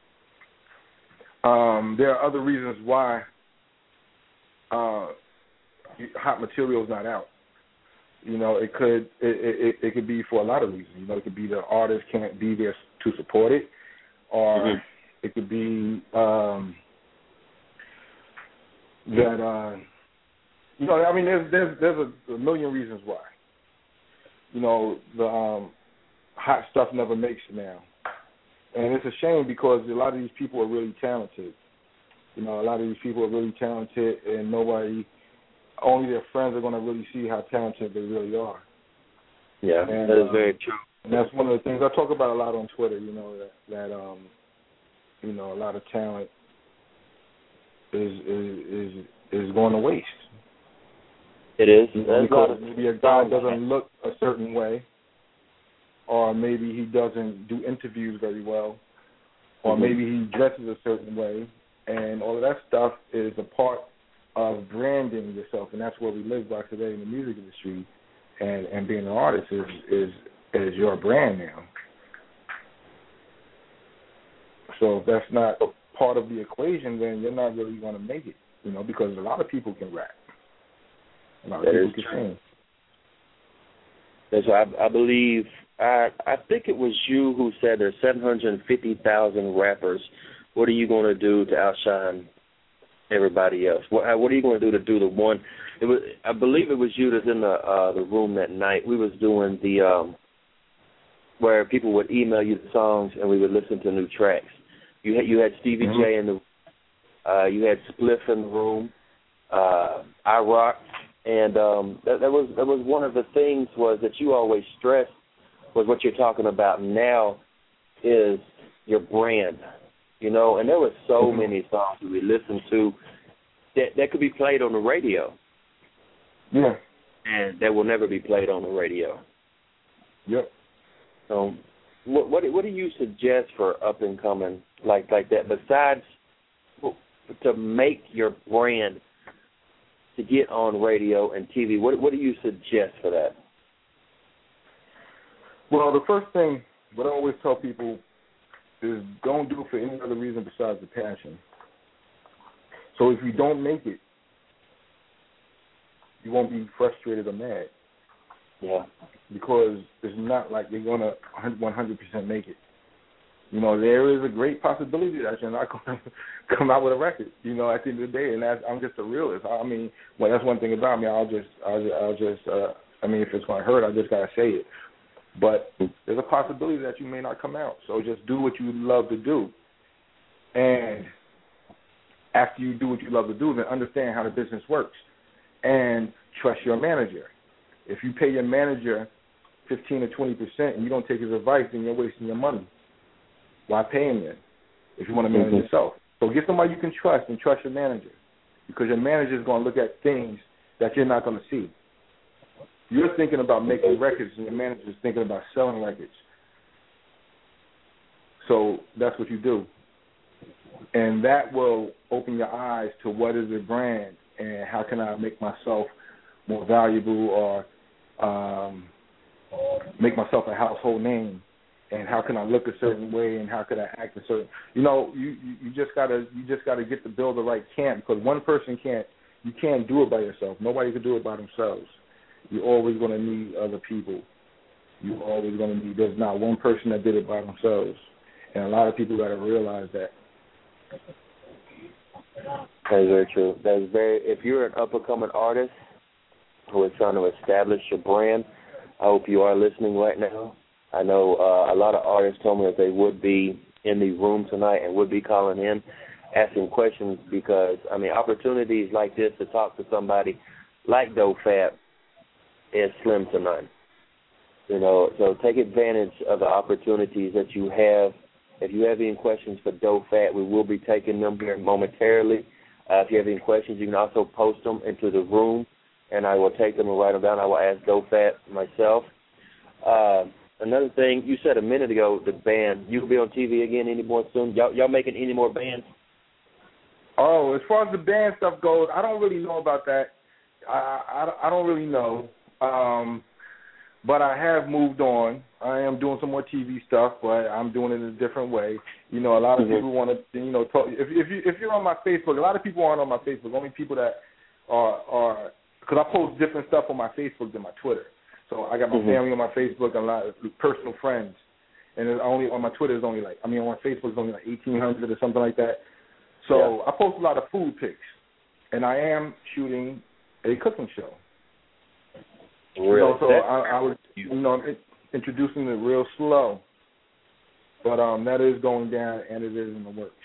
um, there are other reasons why uh, hot material is not out. You know, it could it, it it could be for a lot of reasons. You know, it could be the artist can't be there to support it, or mm-hmm. it could be um, that uh, you know. I mean, there's there's there's a, a million reasons why. You know, the um, hot stuff never makes it now, and it's a shame because a lot of these people are really talented. You know, a lot of these people are really talented, and nobody. Only their friends are going to really see how talented they really are. Yeah, and, that is um, very true. And that's one of the things I talk about a lot on Twitter. You know that that um, you know, a lot of talent is is is is going to waste. It is because maybe a guy doesn't look a certain way, or maybe he doesn't do interviews very well, or mm-hmm. maybe he dresses a certain way, and all of that stuff is a part of branding yourself, and that's what we live by today in the music industry, and, and being an artist is, is is your brand now. So if that's not part of the equation, then you're not really going to make it, you know, because a lot of people can rap. A lot of that people can sing. That's why I, I believe, I I think it was you who said there's seven hundred fifty thousand rappers. What are you going to do to outshine everybody else? What what are you going to do to do the one? It was I believe it was you that's in the uh, the room that night. We was doing the um, where people would email you the songs and we would listen to new tracks. You had you had Stevie mm-hmm. J in the uh, you had Spliff in the room. Uh, I Rock, and um, that, that was that was one of the things was that you always stressed was what you're talking about now is your brand. You know, and there were so many songs that we listened to that, that could be played on the radio. Yeah. And that will never be played on the radio. Yep. So what what, what do you suggest for up and coming like, like that, besides to make your brand to get on radio and T V? What what do you suggest for that? Well, the first thing, what I always tell people is don't do it for any other reason besides the passion. So if you don't make it, you won't be frustrated or mad. Yeah. Because it's not like you're going to one hundred percent make it. You know, there is a great possibility that you're not going to come out with a record, you know, at the end of the day. And that's, I'm just a realist. I mean, well, that's one thing about me. I'll just, I'll just, I'll just uh, I mean, if it's going to hurt, I just got to say it. But there's a possibility that you may not come out. So just do what you love to do. And after you do what you love to do, then understand how the business works. And trust your manager. If you pay your manager fifteen or twenty percent and you don't take his advice, then you're wasting your money. Why pay him then if you want to manage mm-hmm. yourself? So get somebody you can trust and trust your manager, because your manager is going to look at things that you're not going to see. You're thinking about making records, and your manager is thinking about selling records. So that's what you do. And that will open your eyes to what is a brand and how can I make myself more valuable or um, make myself a household name, and how can I look a certain way and how can I act a certain. You know, you, you, you just gotta you just gotta get to build the right camp, because one person can't you can't do it by yourself. Nobody can do it by themselves. You're always going to need other people. You're always going to need. There's not one person that did it by themselves, and a lot of people got to realize that. That is very true. That is very. If you're an up and coming artist who is trying to establish your brand, I hope you are listening right now. I know uh, a lot of artists told me that they would be in the room tonight and would be calling in, asking questions because, I mean, opportunities like this to talk to somebody like Dope Fat is slim to none. You know, so take advantage of the opportunities that you have. If you have any questions for Dope Fat, we will be taking them here momentarily. Uh, if you have any questions, you can also post them into the room, and I will take them and write them down. I will ask Dope Fat myself. Uh, another thing, you said a minute ago, the band. You will be on T V again any more soon? Y'all, y'all making any more bands? Oh, as far as the band stuff goes, I don't really know about that. I I, I don't really know. Um, but I have moved on. I am doing some more T V stuff, but I'm doing it in a different way. You know, a lot of mm-hmm. people want to, you know, talk. If, if you if you're on my Facebook, a lot of people aren't on my Facebook. Only people that are are because I post different stuff on my Facebook than my Twitter. So I got my mm-hmm. family on my Facebook and a lot of personal friends, and it's only on my Twitter is only like I mean on my Facebook is only like eighteen hundred or something like that. So yeah. I post a lot of food pics, and I am shooting a cooking show. Really? You know, so I, I was, you know, introducing it real slow, but um, that is going down, and it is in the works.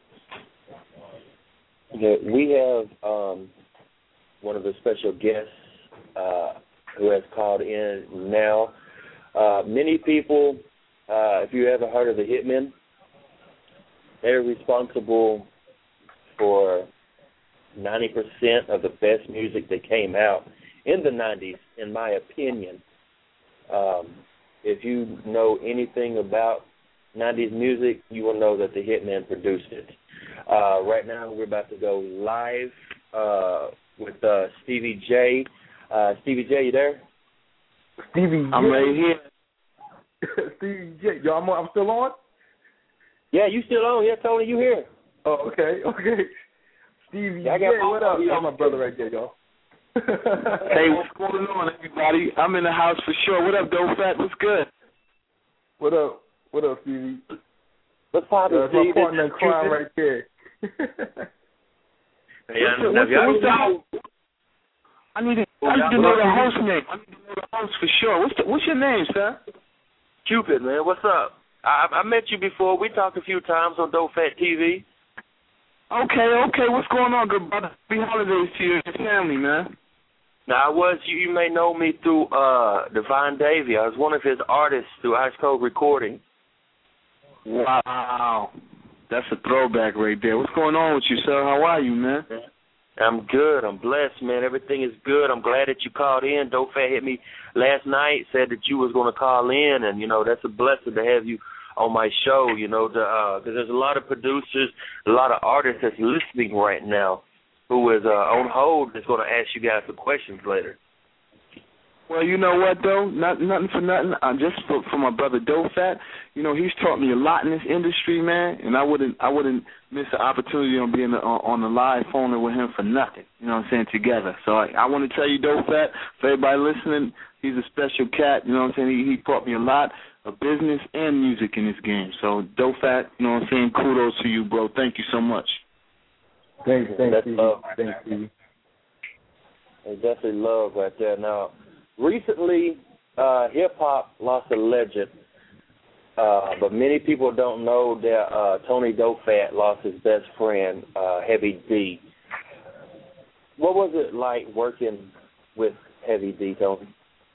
Okay, we have um, one of the special guests uh, who has called in now. Uh, many people, uh, if you ever heard of the Hitmen, they're responsible for ninety percent of the best music that came out in the nineties, in my opinion. Um, if you know anything about nineties music, you will know that the Hitmen produced it. Uh, right now, we're about to go live uh, with uh, Stevie J. Uh, Stevie J, you there? Stevie J. I'm right here. Stevie J. Yo, I'm, I'm still on? Yeah, you still on? Yeah, Tony, you here. Oh, okay, okay. Stevie yeah, I got J, what up? That's my brother right there, y'all. Hey, what's going on, everybody? I'm in the house for sure. What up, Dope Fat? What's good? What up? What up, Stevie? What's poppin', uh, Stevie? My partner in crime right there. Hey, what's the, what's the, what's the, I need to, I need to know the host name. I need to know the host for sure. What's the, what's your name, sir? Cupid, man. What's up? I, I met you before. We talked a few times on Dope Fat T V. Okay, okay. What's going on, good brother? Happy holidays to you and your family, man. Now, I was, you, you may know me through uh, Divine Davy. I was one of his artists through Ice Cold Recording. Wow. That's a throwback right there. What's going on with you, sir? How are you, man? I'm good. I'm blessed, man. Everything is good. I'm glad that you called in. Dope Fat hit me last night, said that you was going to call in, and, you know, that's a blessing to have you on my show, you know, because uh, there's a lot of producers, a lot of artists that's listening right now who is uh, on hold that's going to ask you guys some questions later. Well, you know what, though? Not, nothing for nothing. I'm just for, for my brother Dope Fat. You know, he's taught me a lot in this industry, man, and I wouldn't I wouldn't miss the opportunity on being on, on the live phone with him for nothing, you know what I'm saying, together. So I, I want to tell you, Dope Fat, for everybody listening, he's a special cat, you know what I'm saying? He, he taught me a lot of business and music in this game. So, Dope Fat, you know what I'm saying, kudos to you, bro. Thank you so much. Thanks, thanks, That's love. Thanks, Stevie. It's definitely love right there. Now, recently, uh, hip-hop lost a legend, uh, but many people don't know that uh, Tony Dope Fat lost his best friend, uh, Heavy D. What was it like working with Heavy D, Tony?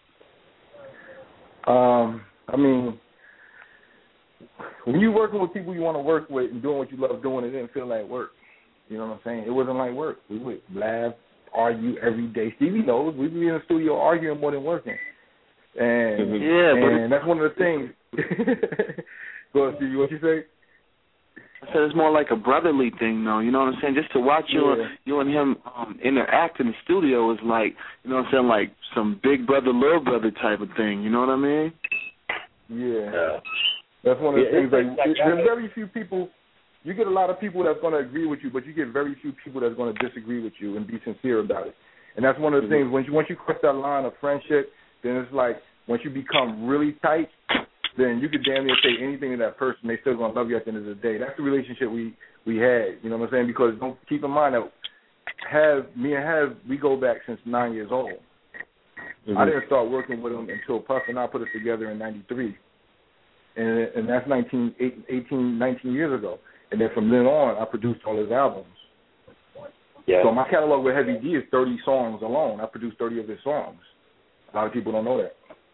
Um, I mean, when you're working with people you want to work with and doing what you love doing, it didn't feel like work. You know what I'm saying? It wasn't like work. We would laugh, argue every day. Stevie knows. We'd be in the studio arguing more than working. And, mm-hmm. yeah, and but that's one of the things. Go ahead, Stevie. What you say? I said it's more like a brotherly thing, though. You know what I'm saying? Just to watch you, yeah. you and him um, interact in the studio is like, you know what I'm saying, like some big brother, little brother type of thing. You know what I mean? Yeah. Uh, that's one of the yeah, things. Like, like there's very few people. You get a lot of people that's going to agree with you, but you get very few people that's going to disagree with you and be sincere about it. And that's one of the mm-hmm. things. Once you once you cross that line of friendship, then it's like once you become really tight, then you could damn near say anything to that person. They still going to love you at the end of the day. That's the relationship we, we had. You know what I'm saying? Because don't keep in mind that have me and Have we go back since nine years old. Mm-hmm. I didn't start working with him until Puff and I put us together in ninety-three, and and that's nineteen, eighteen, nineteen years ago. and then from then on, I produced all his albums. Yeah. So my catalog with Heavy D is thirty songs alone. I produced thirty of his songs. A lot of people don't know that.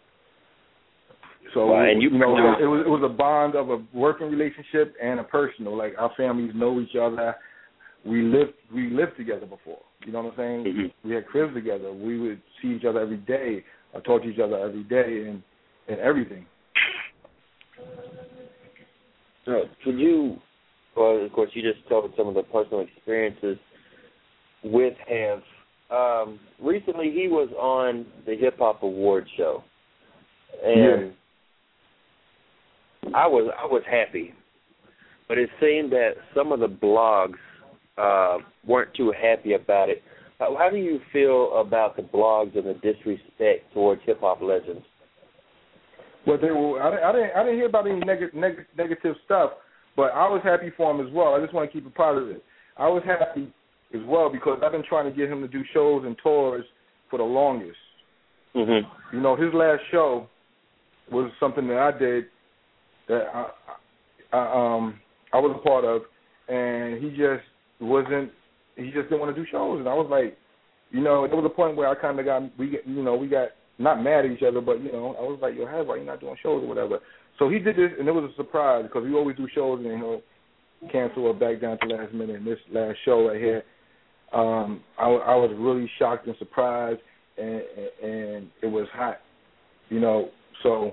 So, well, and you, you know, it was, it was a bond of a working relationship and a personal. Like, our families know each other. We lived, we lived together before. You know what I'm saying? Mm-hmm. We had cribs together. We would see each other every day, or talk to each other every day, and, and everything. So, could you, well, of course, you just told some of the personal experiences with Hev. Um, recently, he was on the Hip Hop Award show, and yeah. I was I was happy, but it seemed that some of the blogs uh, weren't too happy about it. How, how do you feel about the blogs and the disrespect towards hip hop legends? Well, they were. I, I didn't. I didn't hear about any neg- neg- negative stuff, but I was happy for him as well. I just want to keep it positive. I was happy as well because I've been trying to get him to do shows and tours for the longest. Mm-hmm. You know, his last show was something that I did that I, I um I was a part of, and he just wasn't. He just didn't want to do shows, and I was like, you know, there was a point where I kind of got we get, you know we got not mad at each other, but you know I was like, yo, Hev, why you not doing shows or whatever? So he did this, and it was a surprise because we always do shows and he'll cancel or back down to last minute. And this last show right here, um, I, I was really shocked and surprised, and, and it was hot, you know. So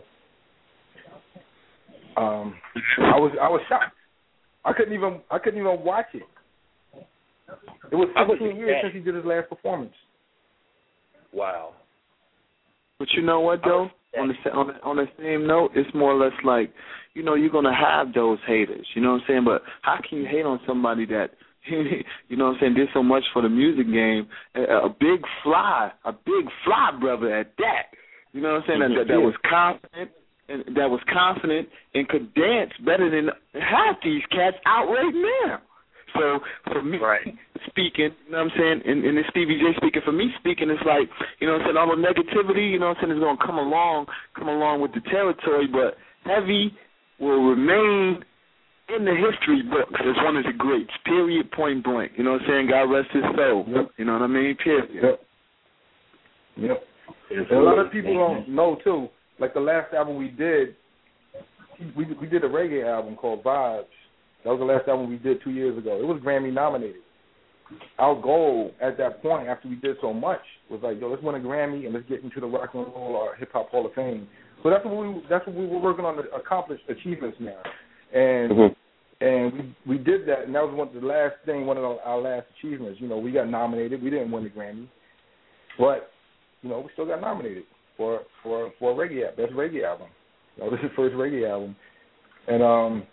um, I was I was shocked. I couldn't even I couldn't even watch it. It was fifteen years since he did his last performance. Wow. But you know what, though? On the, on the on the same note, it's more or less like, you know, you're going to have those haters, you know what I'm saying? But how can you hate on somebody that, you know what I'm saying, did so much for the music game, a, a big fly, a big fly brother at that, you know what I'm saying, that, that, that was confident, and that was confident and could dance better than half these cats out right now. So for me right. speaking, you know what I'm saying, and, and this Stevie J speaking, for me speaking, it's like, you know what I'm saying, all the negativity, you know what I'm saying, is going to come along, come along with the territory, but Heavy will remain in the history books as one of the greats, period, point blank. You know what I'm saying? God rest his soul. Yep. You know what I mean? Period. Yep. Yep. And a lot of people don't know, too, like the last album we did, we we did a reggae album called Vibes. That was the last album we did two years ago. It was Grammy nominated. Our goal at that point, after we did so much, was like, yo, let's win a Grammy and let's get into the Rock and Roll or Hip Hop Hall of Fame. So that's what we that's what we were working on, to accomplish achievements now. And mm-hmm. and we we did that, and that was one the last thing, one of our, our last achievements. You know, we got nominated. We didn't win the Grammy, but you know, we still got nominated for for for a reggae album. That's a reggae album. You know, this is his first reggae album, and um.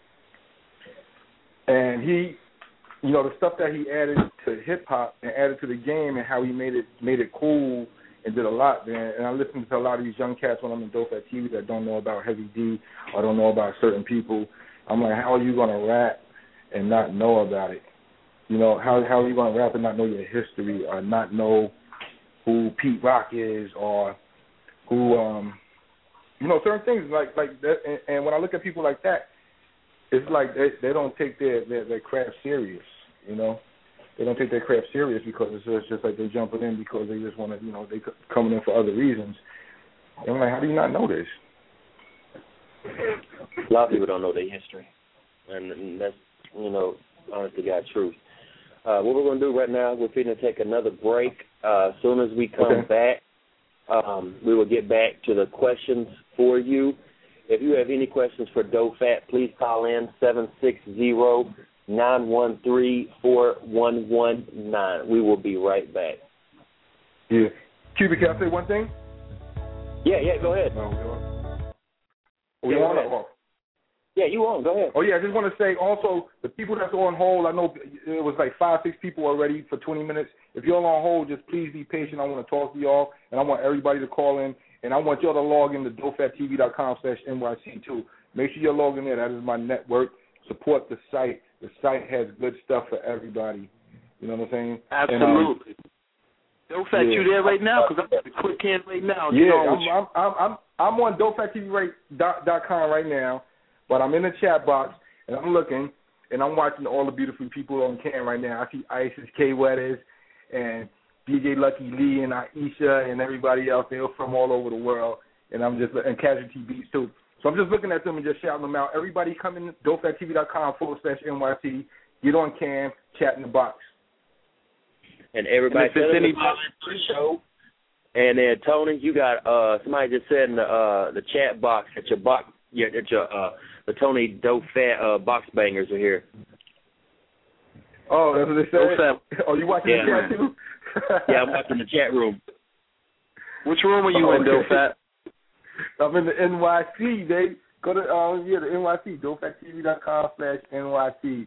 And he, you know, the stuff that he added to hip hop and added to the game and how he made it made it cool and did a lot, man. And I listen to a lot of these young cats when I'm in Dope at T V that don't know about Heavy D or don't know about certain people. I'm like, how are you gonna rap and not know about it? You know, how how are you gonna rap and not know your history or not know who Pete Rock is or who, um, you know, certain things like like that. And, and when I look at people like that, it's like they, they don't take their, their, their craft serious, you know. They don't take their craft serious because it's just, it's just like they're jumping in because they just want to, you know, they coming in for other reasons. And I'm like, how do you not know this? A lot of people don't know their history, and, and that's, you know, honest to God truth. Uh, what we're going to do right now, we're going to take another break. Uh, as soon as we come okay. back, um, we will get back to the questions for you. If you have any questions for DoFat, please call in seven six zero, nine one three, four one one nine. We will be right back. Yeah. Cubic, can I say one thing? Yeah, yeah, go ahead. No, yeah, go on ahead. Or? Yeah, you on. Go ahead. Oh, yeah, I just want to say also, the people that's on hold, I know it was like five, six people already for twenty minutes. If you're on hold, just please be patient. I want to talk to y'all, and I want everybody to call in. And I want y'all to log in to dofatv.com slash NYC too. Make sure you're logging in. That is my network. Support the site. The site has good stuff for everybody. You know what I'm saying? Absolutely. And, um, DoFat, yeah. you there right now? Because I'm at the quick hand right now. Yeah, you know, I'm, I'm, I'm, I'm on dofatv dot com right now, but I'm in the chat box, and I'm looking, and I'm watching all the beautiful people on cam right now. I see Isis, K. Weathers, and D J Lucky Lee, and Aisha, and everybody else. They're from all over the world, and I'm just and Casualty Beats too. So I'm just looking at them and just shouting them out. Everybody come in, dope fat T V dot com forward slash N Y C. Get on cam, chat in the box. And everybody, and if it's any the show. And then Tony, you got uh, somebody just said in the uh, the chat box that your box, your, that your uh, the Tony Dope Fat uh, box bangers are here. Oh, that's what they said. Oh, you watching yeah. the chat too? Yeah, I'm watching the chat room. Which room are you oh, in, okay. Dope Fat? I'm in the N Y C, babe. Go to um yeah the N Y C, dope fat T V dot com slash N Y C.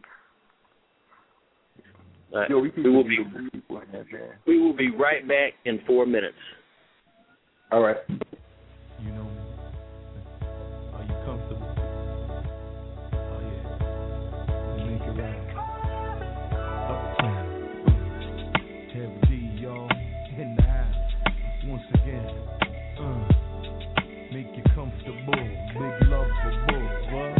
Right. Yo, we, we will be we will be right back in four minutes. All right. You know, are you comfortable? Oh yeah, we'll make it right. Uptown, Tev D, y'all in the house once again. Uh, make you comfortable, big love for both, what?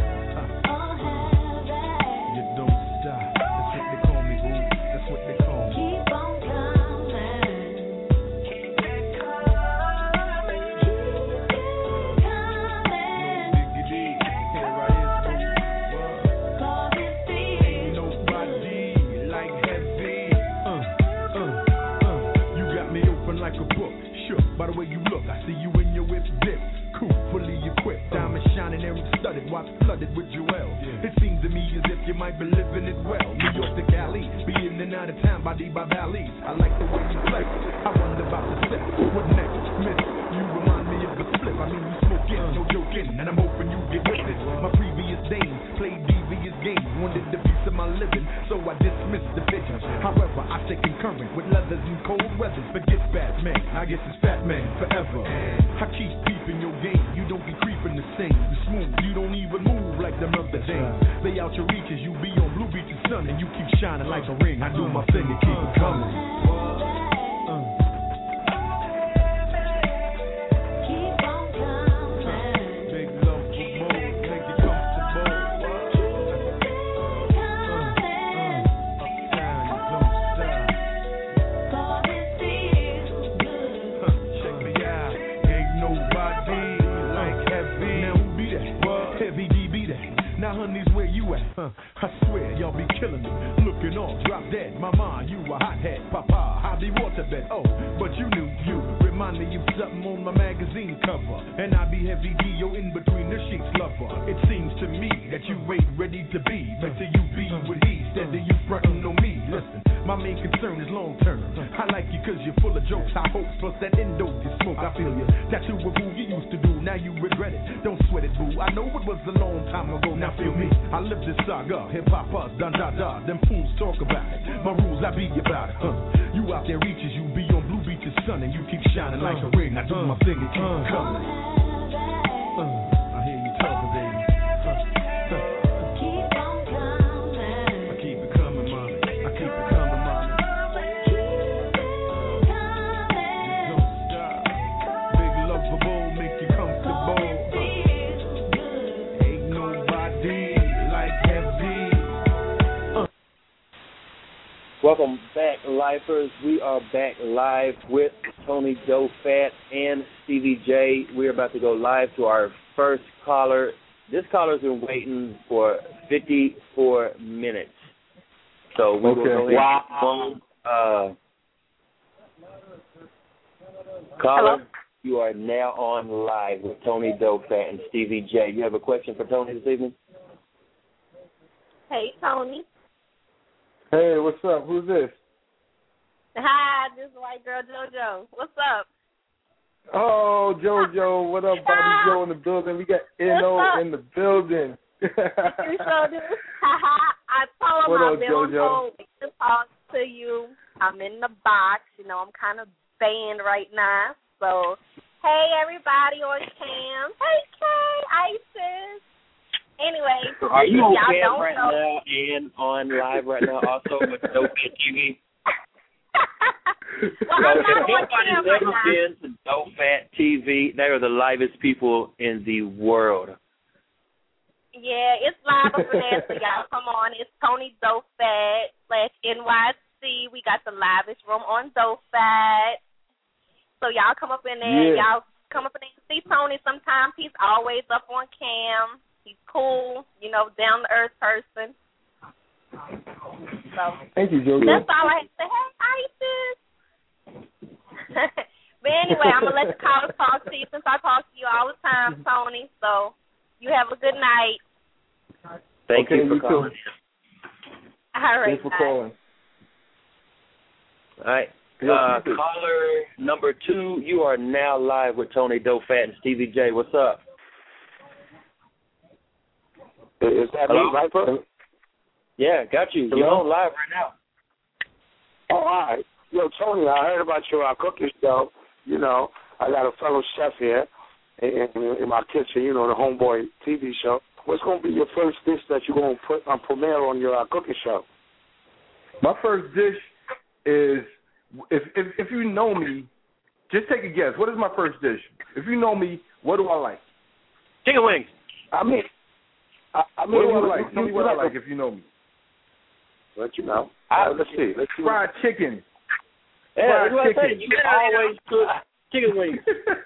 You don't stop. That's what they call me, boo. That's what they call me. Keep on coming. Keep it coming. Keep it coming. No diggity. Here I is, boo. Cause it feels ain't nobody like heavy. Uh, uh, uh. You got me open like a book. Shook by the way you look. I see you in your whip dip. Cool, fully equipped, diamond shining and studded, watch flooded with jewels. Yeah. It seems to me as if you might be living it well. New York to Cali, be in and out of town by D by valleys. I like the way you flex. I wonder about the step. What next, miss? You remind me of the flip. I mean, you smoking, no joking, and I'm hoping you get with it. My previous days played devious games, wanted the piece of my living, so I dismissed the visions. However, I stay concurrent with leathers and cold weathers. Forget Batman, I guess it's Fat Man forever. I keep peeping your game, you don't be creeping the same. You smooth, you don't even move like them other days. They out your reaches, you be on Blue Beach's sun, and you keep shining like a ring. I do my thing and keep it coming. Huh, I swear y'all be killing me. Looking off, drop dead. Mama, you a hothead. Papa, I be waterbed. Oh, but you knew you remind me of something on my magazine cover. And I be heavy D, yo, in between the sheets lover. It seems to me that you ain't ready to be. Better you be with he, instead of you frontin' on me. Listen, my main concern is long term. I like you cause you're full of jokes, high hopes, plus that endo you smoke. I feel you. Tattoo of who you used to do, now you regret it. Don't sweat it, boo. I know it was a long time ago, now feel me. I live this saga, hip-hop us, dun da da. Them fools talk about it. My rules, I be about it, huh? You out there reaches, you be on Blue Beach's sun, and you keep shining like a ring. I do my thing and keep uh, coming. Uh, I hear you talking, baby. Uh, uh, keep on coming. I keep it coming, mommy. I keep it coming, mommy. Keep it coming. Don't stop. Big lovable, make you comfortable. Ain't nobody like heavy. Uh. Welcome back, lifers. We are back live with Tony Dope Fat and Stevie J. We're about to go live to our first caller. This caller's been waiting for fifty-four minutes. So we okay. will go ahead wow. and uh, caller, hello? You are now on live with Tony Dope Fat and Stevie J. You have a question for Tony this evening? Hey, Tony. Hey, what's up? Who's this? Hi, this is white girl JoJo. What's up? Oh, JoJo, what up, buddy? Joe in the building. We got N O in the building. You sure do. I told him I've been on hold to talk to you. I'm in the box. You know, I'm kind of banned right now. So, hey, everybody on cam. Hey, Kay, Isis. Anyway, are you on cam cam right know. now and on live right now also with Dope Fat T V? Well, so I'm if not anybody's on ever right been to Dope Fat T V, they are the livest people in the world. Yeah, it's live up there, so y'all come on. It's Tony Dofat slash N Y C. We got the livest room on Dofat. So y'all come up in there. Yeah. Y'all come up in there and see Tony sometimes. He's always up on cam. He's cool, you know, down-to-earth person. So thank you, JoJo. that's all I have to say. Hey, Isis. But anyway, I'm going to let the callers talk to you since I talk to you all the time, Tony. So you have a good night. Thank okay, you for you calling. All right. Thanks for bye. calling. All right. Uh, caller number two, you are now live with Tony Dofat and Stevie J. What's up? Is that Hello? me, Viper? Yeah, got you. You're on live right now. Oh, all right. Yo, Tony, I heard about your uh, cooking show. You know, I got a fellow chef here in, in, in my kitchen, you know, the Homeboy T V show. What's going to be your first dish that you're going to put on premiere on your uh, cooking show? My first dish is, if, if if you know me, just take a guess. What is my first dish? If you know me, what do I like? Chicken wings. I mean, I, I mean, what do I you, like? You, Tell me you what I like like if you know me. Let you know. Uh, let's see. Let's see. Fried chicken. Yeah, Fried that's what I chicken. said. You can always cook chicken wings.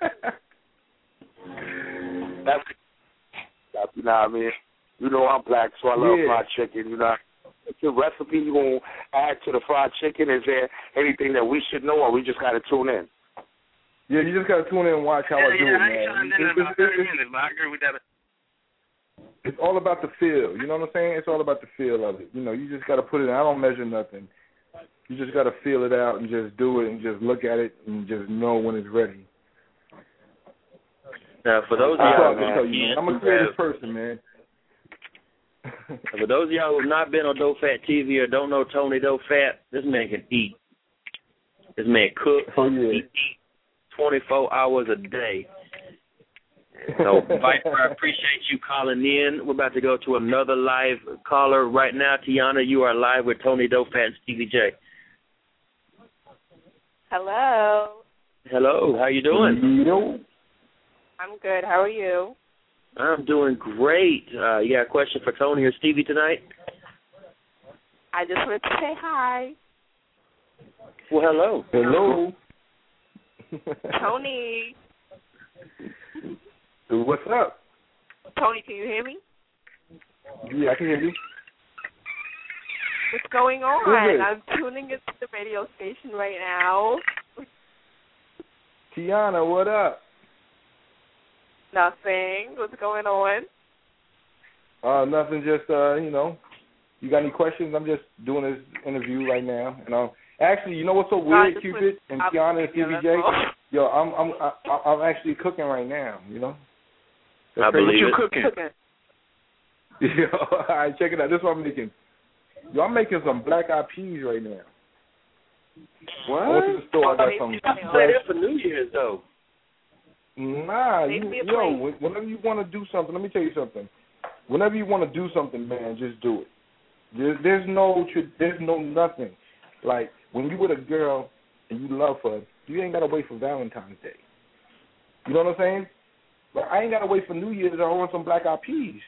That's, that's, you know what I mean? You know I'm black, so I love Yeah. fried chicken, you know. What's your recipe you going to add to the fried chicken? Is there anything that we should know, or we just got to tune in? Yeah, you just got to tune in and watch how yeah, I do yeah, it, I man. ain't trying to It's- in about it's- thirty it's- minutes, but I agree with that. It's all about the feel. You know what I'm saying? It's all about the feel of it. You know, you just got to put it in. I don't measure nothing. You just got to feel it out and just do it and just look at it and just know when it's ready. Now, for those of That's all y'all I can who tell you, man. I'm a can't creative have- person, man. For those of y'all who have not been on Dofat T V or don't know Tony Dofat, this man can eat. This man cooks. Oh, yeah. He eats twenty-four hours a day. So, Viper, I appreciate you calling in. We're about to go to another live caller right now. Tiana, you are live with Tony Dofat and Stevie J. Hello. Hello, how you doing? Yo. I'm good. How are you? I'm doing great. Uh, you got a question for Tony or Stevie tonight? I just wanted to say hi. Well, hello. Hello. Tony. What's up? Tony, can you hear me? Yeah, I can hear you. What's going on? Who's this? I'm tuning into the radio station right now. Tiana, what up? Nothing. What's going on? Uh, nothing. Just uh, you know, you got any questions? I'm just doing this interview right now, and um, actually, you know what's so weird, just Cupid was- and I'm- Tiana and yeah, Stevie that's J? all. Yo, I'm I'm I, I'm actually cooking right now. You know. That's I crazy. believe What you it. cooking? Cooking. Yo, all right, check it out. This is what I'm making. Yo, I'm making some black eyed peas right now. What? I went to the store. I got some. Say that for New Year's, though. Nah, you, Make me a yo, plate. when- whenever you want to do something, let me tell you something. Whenever you want to do something, man, just do it. There's, there's no, tr- there's no nothing. Like when you with a girl and you love her, you ain't gotta wait for Valentine's Day. You know what I'm saying? But I ain't gotta wait for New Year's. I want some black eyed peas.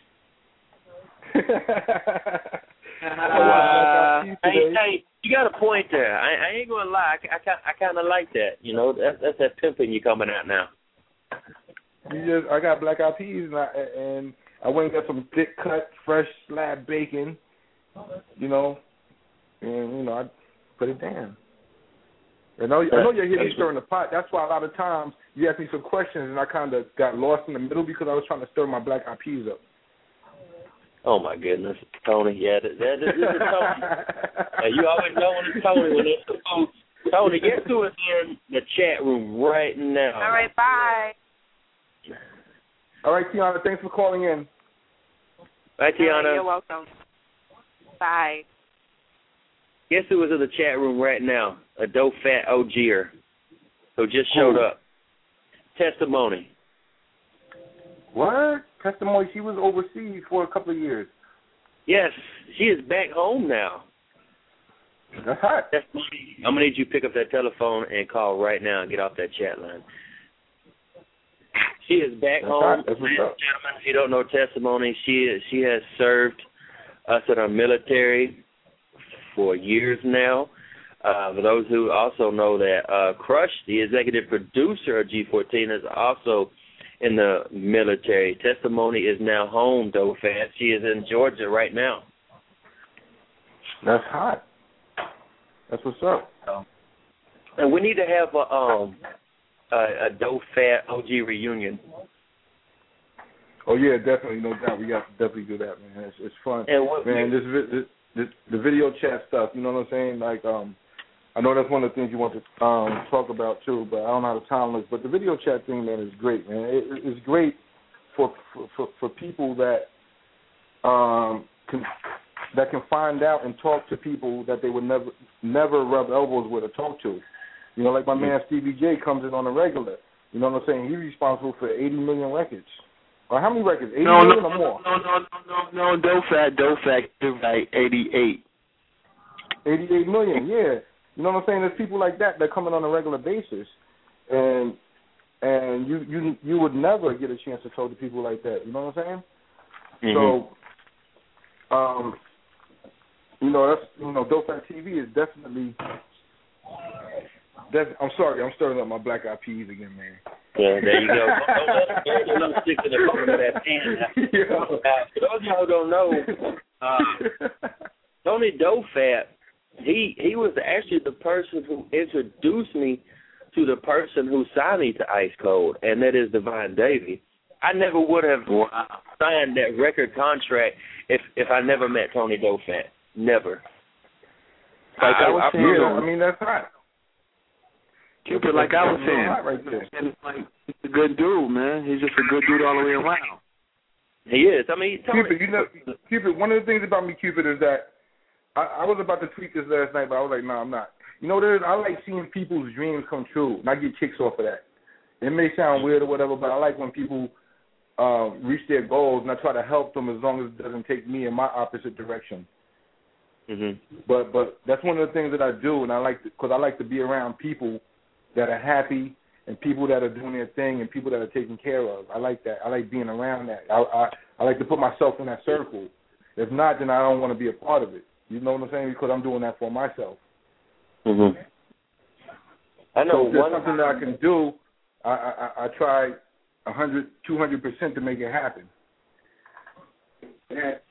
Uh, hey, hey, you got a point there. I, I ain't gonna lie. I, I, I kind of like that. You know, that's that's that pimping you coming out now. You just, I got black eyed peas, and I, and I went and got some thick cut, fresh slab bacon. You know, and you know, I put it down. I know, I know you're here to stir in the pot. That's why a lot of times you ask me some questions, and I kind of got lost in the middle because I was trying to stir my black eyed peas up. Oh my goodness, Tony. Yeah, that, that, this is Tony. Yeah, you always know when it's Tony when it's the food. Tony, get to us in the chat room right now. All right, bye. All right, Tiana, thanks for calling in. Bye, All Tiana. right, you're welcome. Bye. Guess who is in the chat room right now? A dope fat O G-er who just showed Who? up. Testimony. What? Testimony, she was overseas for a couple of years. Yes, she is back home now. That's hot. Testimony. I'm going to need you to pick up that telephone and call right now and get off that chat line. She is back That's home. right. That's what's Ladies up. and gentlemen, if you don't know Testimony, she is, she has served us in our military for years now. Uh, for those who also know that uh, Crush, the executive producer of G fourteen, is also in the military. Testimony is now home, though, fans. She is in Georgia right now. That's hot. That's what's up. So, and we need to have a um a, a Dope Fat O G reunion. Oh yeah, definitely, no doubt. We got to definitely do that, man. It's, it's fun, And what, man. This, this, this the video chat stuff. You know what I'm saying? Like, um, I know that's one of the things you want to um talk about too, but I don't know how the time looks. But the video chat thing, man, is great, man. It, it's great for, for for for people that um can that can find out and talk to people that they would never never rub elbows with or talk to. You know, like my man Stevie J comes in on a regular. You know what I'm saying? He's responsible for eighty million records. Or how many records? eighty no, million no, or more? No, no, no, no, no, Dofat, Dofat, you're right, eighty-eight. eighty-eight million, yeah. You know what I'm saying? There's people like that that come in on a regular basis, and and you you you would never get a chance to talk to people like that. You know what I'm saying? Mm-hmm. So, um, you know, that's you know, Dofat T V is definitely. Def- I'm sorry, I'm stirring up my Black Eyed Peas again, man. Yeah, there you go. Don't, don't, don't stick to the bottom of that pan. Yeah. Uh, for those of y'all who don't know, uh, Tony Dofat, he he was actually the person who introduced me to the person who signed me to Ice Cold, and that is Divine Davey. I never would have signed that record contract if if I never met Tony Dofat. Never. Like I, I was I, saying, yeah, I mean that's hot. Cupid, like I was saying, right there. and like he's a good dude, man. He's just a good dude all the way around. He is. I mean, Tony, Cupid, you know, Cupid. One of the things about me, Cupid, is that I, I was about to tweet this last night, but I was like, no, nah, I'm not. You know, there's I like seeing people's dreams come true, and I get kicks off of that. It may sound weird or whatever, but I like when people uh, reach their goals, and I try to help them as long as it doesn't take me in my opposite direction. Mm-hmm. But but that's one of the things that I do, and I like because I like to be around people that are happy and people that are doing their thing and people that are taken care of. I like that. I like being around that. I I, I like to put myself in that circle. If not, then I don't want to be a part of it. You know what I'm saying? Because I'm doing that for myself. Mm-hmm. I know so if there's one something that I can do, I I, I try one hundred, two hundred percent to make it happen. There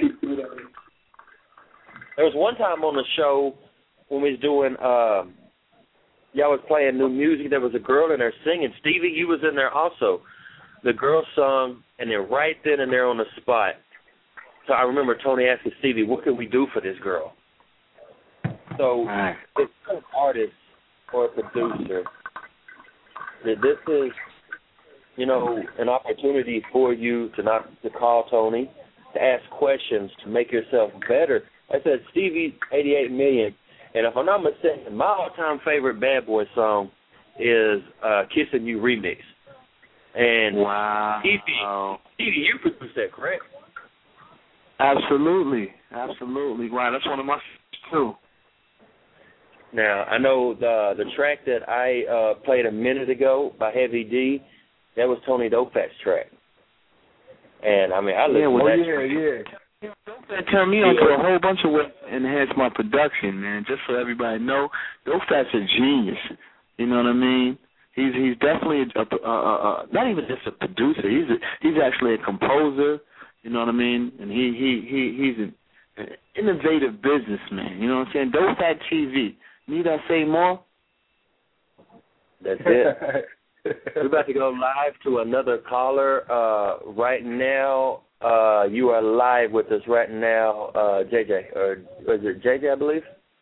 was one time on the show when we was doing, uh, y'all was playing new music. There was a girl in there singing. Stevie, you was in there also. The girl sung, and then right then and there on the spot. So I remember Tony asking Stevie, what can we do for this girl? So it's an artist or a producer. That this is, you know, an opportunity for you to not to call Tony, to ask questions, to make yourself better. I said Stevie's eighty-eight million, and if I'm not mistaken, my all-time favorite Bad Boy song is uh, "Kissing You" remix. And wow, Stevie, Stevie, you produced that, correct? Absolutely, absolutely. Wow, that's one of my too. Now I know the the track that I uh, played a minute ago by Heavy D, that was Tony Dofat's track. And I mean, I listened yeah, well, to that yeah, track. yeah. That turned me on to a whole bunch of ways to enhance my production, man. Just so everybody know, Dofat's a genius. You know what I mean? He's he's definitely a, a, a, a not even just a producer. He's a, he's actually a composer. You know what I mean? And he he he he's an, an innovative businessman. You know what I'm saying? Dofat T V. Need I say more? That's it. We're about to go live to another caller uh, right now. Uh, you are live with us right now, uh, J J, or is it J J, I believe?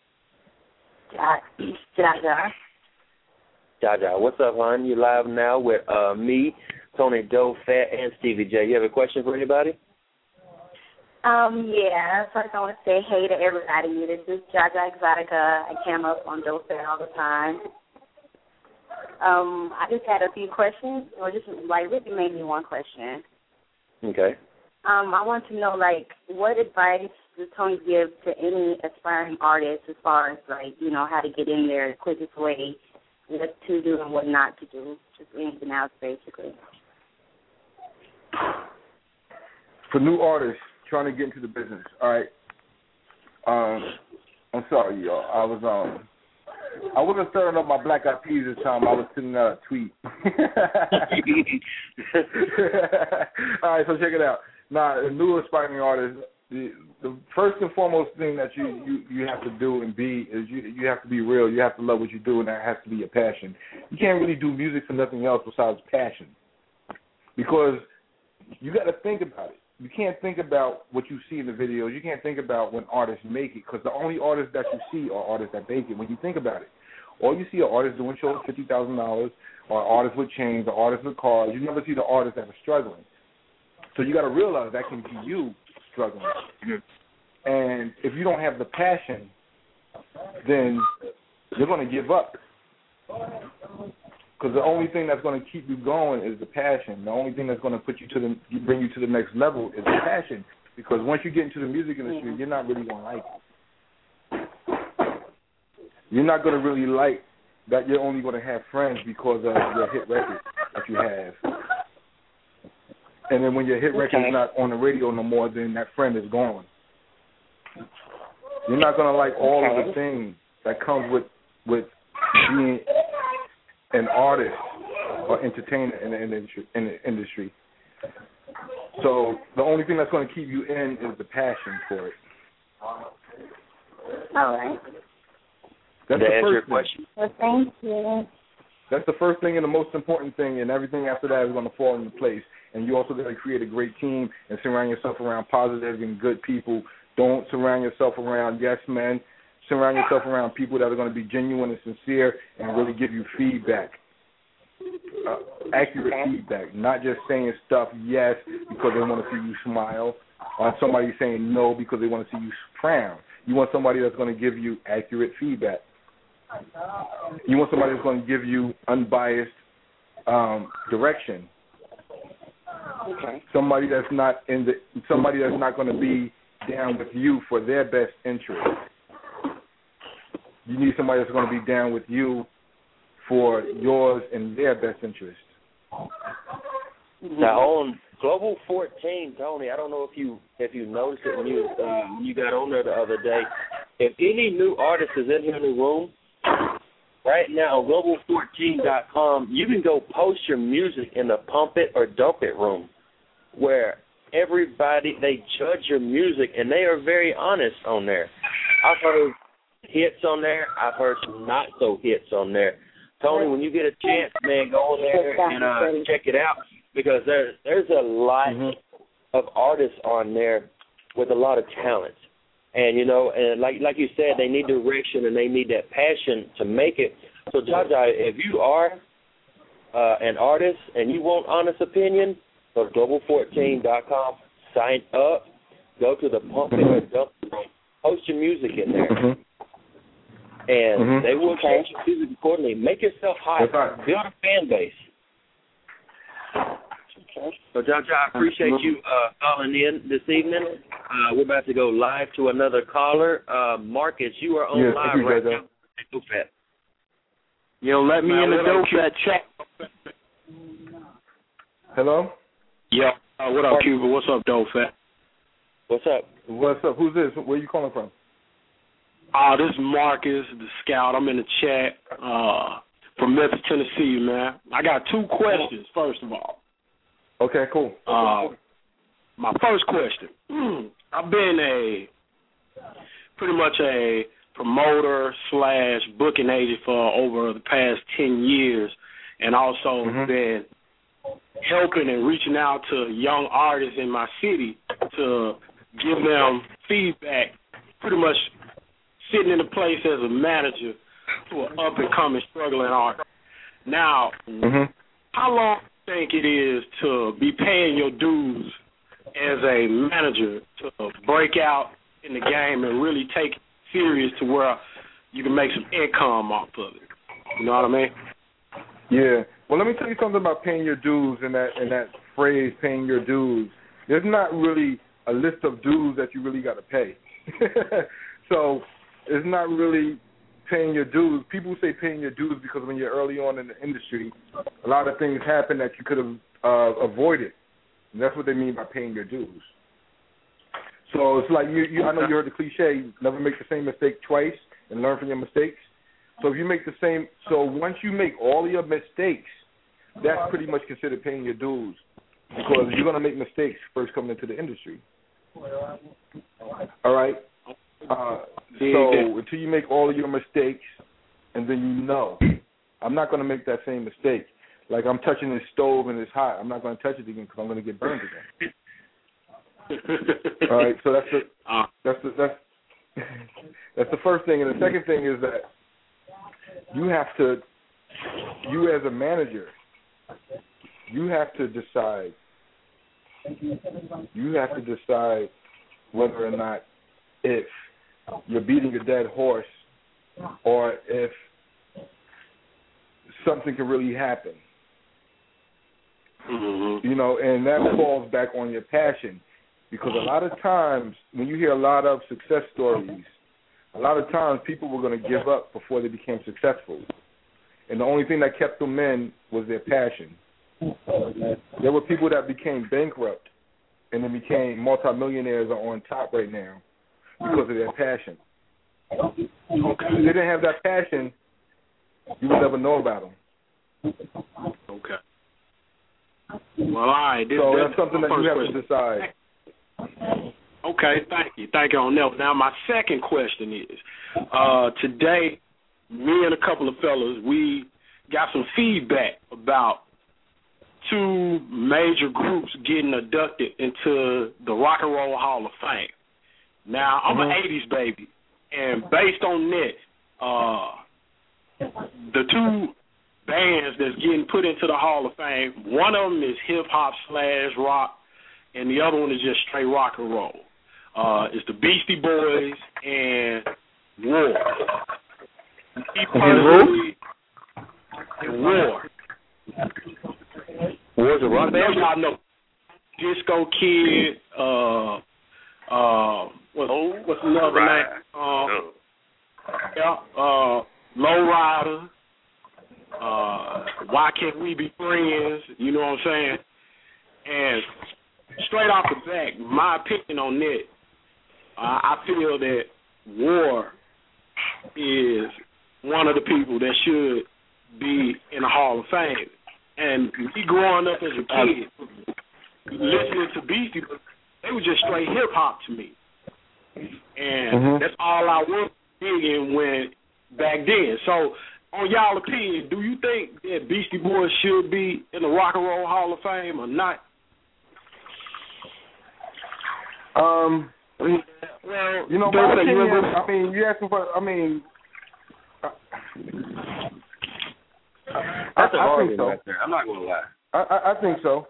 Jaja. Jaja, what's up, hon? You live now with uh, me, Tony Dofat, and Stevie J. You have a question for anybody? Um, yeah, first I want to say hey to everybody. This is Jaja Exotica. I came up on Dofat all the time. Um, I just had a few questions, or just like really mainly one question. Okay. Um, I want to know, like, what advice does Tony give to any aspiring artist as far as, like, you know, how to get in there the quickest way, what to do and what not to do, just anything else, basically. for new artists trying to get into the business, all right. Um, I'm sorry, y'all. I was um, I wasn't stirring up my Black Eyed Peas this time. I was sending out a tweet. All right, so check it out. Now, a new aspiring artist, the the first and foremost thing that you, you, you have to do and be is you you have to be real. You have to love what you do, and that has to be your passion. You can't really do music for nothing else besides passion, because you got to think about it. You can't think about what you see in the videos. You can't think about when artists make it, because the only artists that you see are artists that make it. When you think about it, all you see are artists doing shows for fifty thousand dollars, or artists with chains, or artists with cars. You never see the artists that are struggling. So you got to realize that can be you struggling. And if you don't have the passion, then you're going to give up. Because the only thing that's going to keep you going is the passion. The only thing that's going to put you to the bring you to the next level is the passion. Because once you get into the music industry, you're not really going to like it. You're not going to really like that you're only going to have friends because of your hit record that you have. And then when your hit record is not on the radio no more, then that friend is gone. You're not going to like all of the things that comes with with being an artist or entertainer in the industry. In the industry. So the only thing that's going to keep you in is the passion for it. All right. That's Did the I answer first your thing. question? Well, thank you. That's the first thing and the most important thing, and everything after that is going to fall into place. And you also got to create a great team and surround yourself around positive and good people. Don't surround yourself around yes men. Surround yourself around people that are going to be genuine and sincere and really give you feedback, uh, accurate feedback, not just saying stuff yes because they want to see you smile, or somebody saying no because they want to see you frown. You want somebody that's going to give you accurate feedback. You want somebody that's going to give you unbiased um, direction. Okay. Somebody that's not in the somebody that's not going to be down with you for their best interest. You need somebody that's going to be down with you for yours and their best interest. Now on Global fourteen, Tony, I don't know if you if you noticed it when you uh, when you got on there the other day. If any new artist is in here in the room right now on global fourteen dot com, you can go post your music in the Pump It or Dump It room, where everybody they judge your music and they are very honest on there. I've heard hits on there. I've heard some not so hits on there. Tony, when you get a chance, man, go on there and uh, check it out, because there, there's a lot mm-hmm. of artists on there with a lot of talent. And, you know, and like like you said, they need direction and they need that passion to make it. So, Jaja, if you are uh, an artist and you want honest opinion, go to global fourteen dot com, sign up, go to the Pump It or Dump It room, post your music in there. Mm-hmm. And mm-hmm. they will change your music accordingly. Make yourself hot. Right. Build a fan base. Okay. So, Jaja, I appreciate you uh, calling in this evening. Uh, we're about to go live to another caller. Uh, Marcus, you are on yes, live you, right Jaja. now. Dope Fat. Yo, let me in the Dope Fat chat. Hello? Yo, uh, what up, Cuba? What's up, Dope Fat? What's up? What's up? Who's this? Where are you calling from? Uh, this is Marcus, the scout. I'm in the chat uh, from Memphis, Tennessee, man. I got two questions, first of all. Okay, cool. Uh, my first question. I've been a pretty much a promoter slash booking agent for over the past ten years, and also mm-hmm. been helping and reaching out to young artists in my city to give them feedback, pretty much sitting in a place as a manager to an up-and-coming struggling artist. Now, mm-hmm. how long do you think it is to be paying your dues as a manager to break out in the game and really take it serious to where you can make some income off of it? You know what I mean? Yeah. Well, let me tell you something about paying your dues and that and that phrase, paying your dues. There's not really a list of dues that you really got to pay. So it's not really paying your dues. People say paying your dues because when you're early on in the industry, a lot of things happen that you could have uh, avoided. And that's what they mean by paying your dues. So it's like you, you. I know you heard the cliche: never make the same mistake twice and learn from your mistakes. So if you make the same, so once you make all of your mistakes, that's pretty much considered paying your dues, because you're gonna make mistakes first coming into the industry. All right. Uh, so until you make all of your mistakes, and then you know, I'm not gonna make that same mistake. Like I'm touching this stove and it's hot. I'm not gonna touch it again because I'm gonna get burned again. All right, so that's the that's the that's that's the first thing, and the second thing is that you have to, you as a manager, you have to decide. You have to decide whether or not if you're beating a dead horse or if something can really happen. Mm-hmm. You know, and that falls back on your passion. Because a lot of times, when you hear a lot of success stories, a lot of times people were going to give up before they became successful. And the only thing that kept them in was their passion. There were people that became bankrupt and then became multimillionaires are on top right now because of their passion. Okay. If they didn't have that passion, you would never know about them. Okay. Well, all right. This, so that's something that you have question. to decide. Okay, thank you. Thank you on that. Now, my second question is, uh, today, me and a couple of fellas, we got some feedback about two major groups getting inducted into the Rock and Roll Hall of Fame. Now, I'm mm-hmm. an eighties baby, and based on that, uh, the two bands that's getting put into the Hall of Fame, one of them is hip-hop slash rock, and the other one is just straight rock and roll. Uh, it's the Beastie Boys and War. Me personally, and War. War's a rock band? Y'all know Disco Kid, uh, uh, what's, oh, what's another right. name? Uh, yeah, uh, Lowrider. Uh, Why Can't We Be Friends? You know what I'm saying? And straight off the bat, my opinion on that, uh, I feel that War is one of the people that should be in the Hall of Fame. And me growing up as a kid, listening to Beastie, they were just straight hip-hop to me. And mm-hmm. that's all I was digging when back then. So, on y'all opinion, do you think that Beastie Boys should be in the Rock and Roll Hall of Fame or not? Um, well, you know, my opinion, I mean, you asking for, I mean, uh, that's I, a hard one so. right there. I'm not going to lie. I, I, I think so.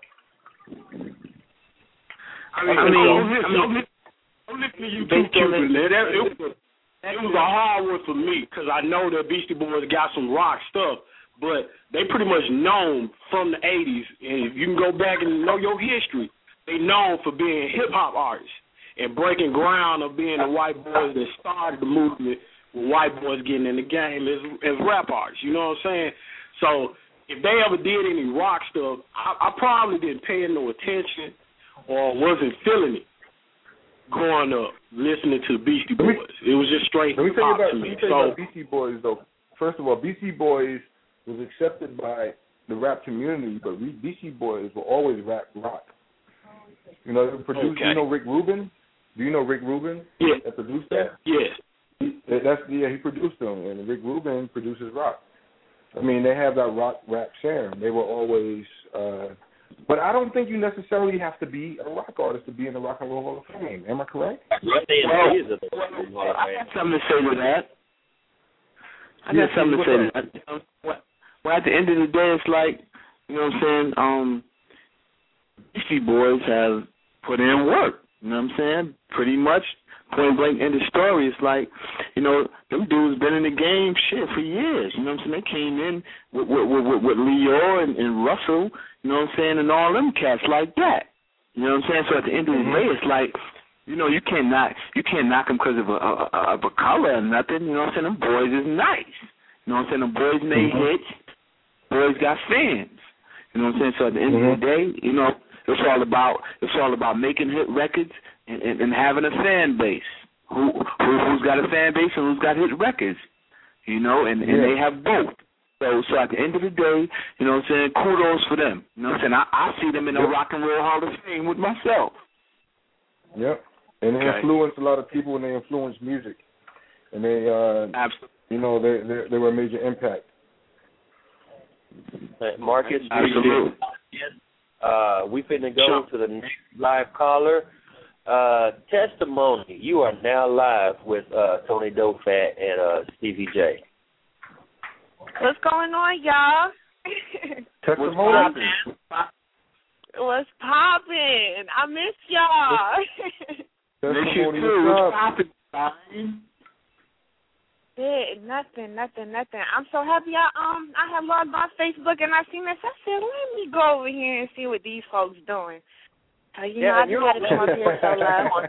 I mean, I mean, I'm listening, I'm listening to you too, Cupid. It was It was a hard one for me because I know that Beastie Boys got some rock stuff, but they pretty much known from the eighties, and if you can go back and know your history, they known for being hip-hop artists and breaking ground of being the white boys that started the movement with white boys getting in the game as, as rap artists, you know what I'm saying? So if they ever did any rock stuff, I, I probably didn't pay no attention or wasn't feeling it. Growing up, listening to Beastie Boys, me, it was just straight let me tell you pop about, to me. Let me tell you so, about Beastie Boys, though. First of all, Beastie Boys was accepted by the rap community, but Beastie Boys were always rap rock. You know, they produced. Okay. You know Rick Rubin? Do you know Rick Rubin? Yeah. That produced that? Yes. He, that's yeah. He produced them, and Rick Rubin produces rock. I mean, they have that rock rap sound. They were always. Uh, But I don't think you necessarily have to be a rock artist to be in the Rock and Roll Hall of Fame. Am I correct? Well, well, I got something to say to that. I got yeah, something to say to that. Well, at the end of the day, it's like, you know what I'm saying, um, Beastie Boys have put in work. You know what I'm saying? Pretty much, point blank in the story, it's like, you know, them dudes been in the game shit for years. You know what I'm saying? They came in with with, with, with Leo and, and Russell, you know what I'm saying, and all them cats like that. You know what I'm saying? So at the end of the day, it's like, you know, you can't knock you can't knock them because of a, a, of a color or nothing. You know what I'm saying? Them boys is nice. You know what I'm saying? Them boys made mm-hmm. hits. Boys got fans. You know what I'm saying? So at the end mm-hmm. of the day, you know, it's all about it's all about making hit records, and, and, and having a fan base. Who, who who's got a fan base and who's got hit records, you know, and, and yeah. they have both. So so at the end of the day, you know what I'm saying, kudos for them. You know what I'm saying? I, I see them in the yep. Rock and Roll Hall of Fame with myself. Yep. And they okay. influence a lot of people, and they influence music. And they, uh, Absolutely. you know, they, they they were a major impact. Hey, Marcus, Absolutely. Uh, we finna go sure. to the next live caller. Uh, testimony. You are now live with uh, Tony Dofat and uh, Stevie J. What's going on, y'all? Testimony. What's poppin'? I miss y'all. Miss you too. What's poppin'? Yeah, nothing, nothing, nothing. I'm so happy I um I had logged on Facebook and I seen this. I said, let me go over here and see what these folks doing. So you yeah, know, I just had to come up here so loud.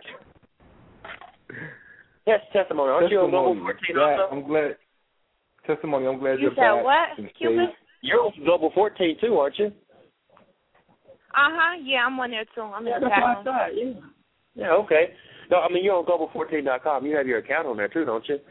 Yes, testimony. Aren't you on Global fourteen also? I'm glad. Testimony. I'm glad you you're said back. what? Cupid? You're on Global fourteen too, aren't you? Uh huh. Yeah, I'm on there too. I'm yeah, in the that's what I thought. Yeah. Yeah. Okay. No, I mean you're on global fourteen dot com. You have your account on there too, don't you?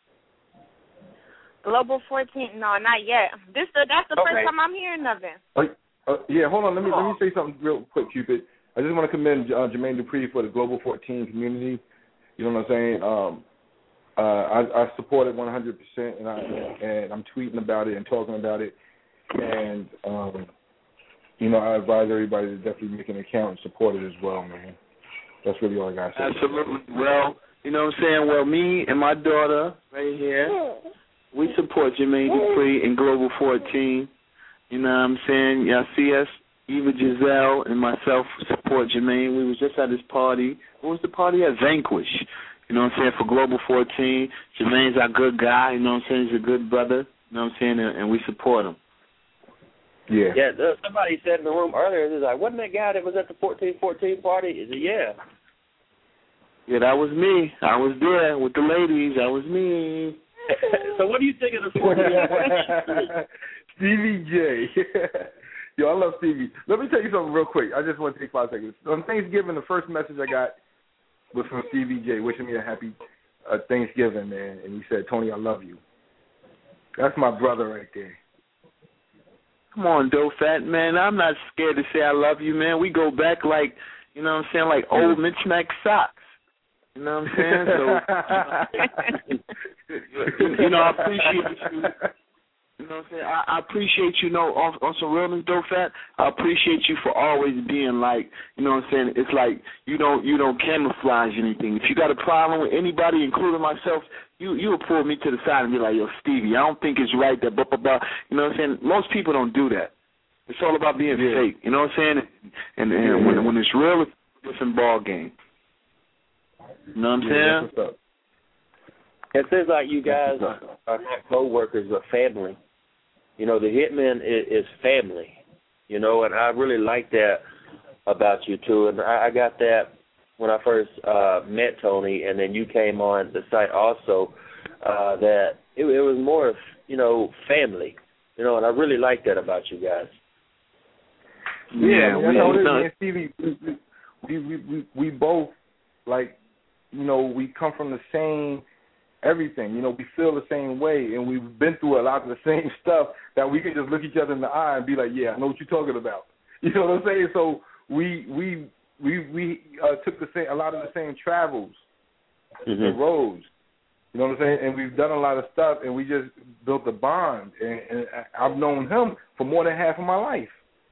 Global fourteen? No, not yet. This the that's the okay. first time I'm hearing of it. Uh, uh, yeah, hold on. Let me oh. let me say something real quick, Cupid. I just want to commend uh, Jermaine Dupri for the Global fourteen community. You know what I'm saying? Um, uh, I, I support it one hundred percent, and I and I'm tweeting about it and talking about it, and um, you know I advise everybody to definitely make an account and support it as well, man. That's really all I got to say. Absolutely. Well, you know what I'm saying? Well, me and my daughter right here, we support Jermaine Dupri and Global fourteen. You know what I'm saying? Y'all see us? Eva Giselle and myself support Jermaine. We was just at his party. What was the party at? Vanquish. You know what I'm saying? For Global fourteen. Jermaine's our good guy. You know what I'm saying? He's a good brother. You know what I'm saying? And, and we support him. Yeah. Yeah, somebody said in the room earlier, he's like, wasn't that guy that was at the fourteen fourteen party? He said, yeah. Yeah, that was me. I was there with the ladies. That was me. So what do you think of the fourteen fourteen? Stevie J. Yo, I love Stevie. Let me tell you something real quick. I just want to take five seconds. On Thanksgiving, the first message I got was from Stevie J, wishing me a happy uh, Thanksgiving, man. And he said, Tony, I love you. That's my brother right there. Come on, Dofat, man. I'm not scared to say I love you, man. We go back like, you know what I'm saying, like old Mitch Mac socks. You know what I'm saying? So, you, you know, I appreciate you. You know what I'm saying? I, I appreciate you, know, on, on some realness, Dofat. I appreciate you for always being like, you know what I'm saying? It's like you don't you don't camouflage anything. If you got a problem with anybody, including myself, you you will pull me to the side and be like, yo, Stevie, I don't think it's right that blah blah blah. You know what I'm saying? Most people don't do that. It's all about being yeah. fake. You know what I'm saying? And, and yeah. when when it's real, it's a different ball game. You know what I'm yeah, saying? That's what's up. It seems like you guys are not co-workers but family. You know, the Hitman is, is family, you know, and I really like that about you, too. And I, I got that when I first uh, met Tony, and then you came on the site also, uh, that it, it was more of, you know, family, you know, and I really like that about you guys. Yeah, we, know this, man, Stevie, we, we, we, we both, like, you know, we come from the same everything. You know, we feel the same way, and we've been through a lot of the same stuff that we can just look each other in the eye and be like, yeah, I know what you're talking about. You know what I'm saying? So we we we we uh, took the same a lot of the same travels, mm-hmm. the roads. You know what I'm saying? And we've done a lot of stuff, and we just built a bond. And, and I've known him for more than half of my life.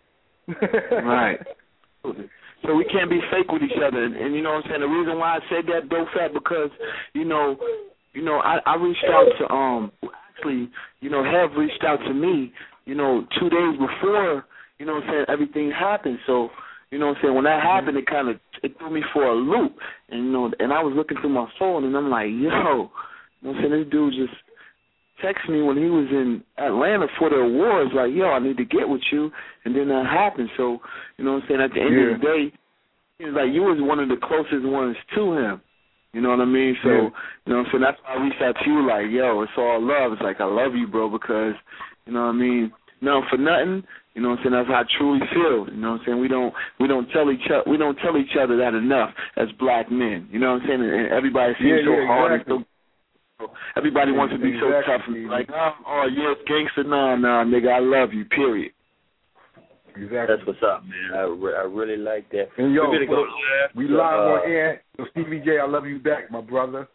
Right. So we can't be fake with each other. And, and you know what I'm saying? The reason why I said that, Dofat, because, you know, you know, I, I reached out to, um, actually, you know, have reached out to me, you know, two days before, you know what I'm saying, everything happened. So, you know what I'm saying, when that happened, it kind of, it threw me for a loop. And, you know, and I was looking through my phone, and I'm like, yo, you know what I'm saying, this dude just texted me when he was in Atlanta for the awards, like, yo, I need to get with you. And then that happened. So, you know what I'm saying, at the end yeah. of the day, he was like, you was one of the closest ones to him. You know what I mean? So, yeah. you know what I'm saying, that's why I reached out to you like, yo, it's all love. It's like, I love you, bro, because, you know what I mean, nothing for nothing. You know what I'm saying? That's how I truly feel. You know what I'm saying? We don't we don't tell each other we don't tell each other that enough as black men. You know what I'm saying? And everybody seems yeah, so yeah, hard exactly. and so everybody wants to be exactly. so tough and like, oh, oh yeah, gangster, nah, nah, nigga, I love you, period. Exactly. That's what's up, man. I, re- I really like that. And yo, We're gonna go live. we live uh, on air. So Stevie J, I love you back, my brother.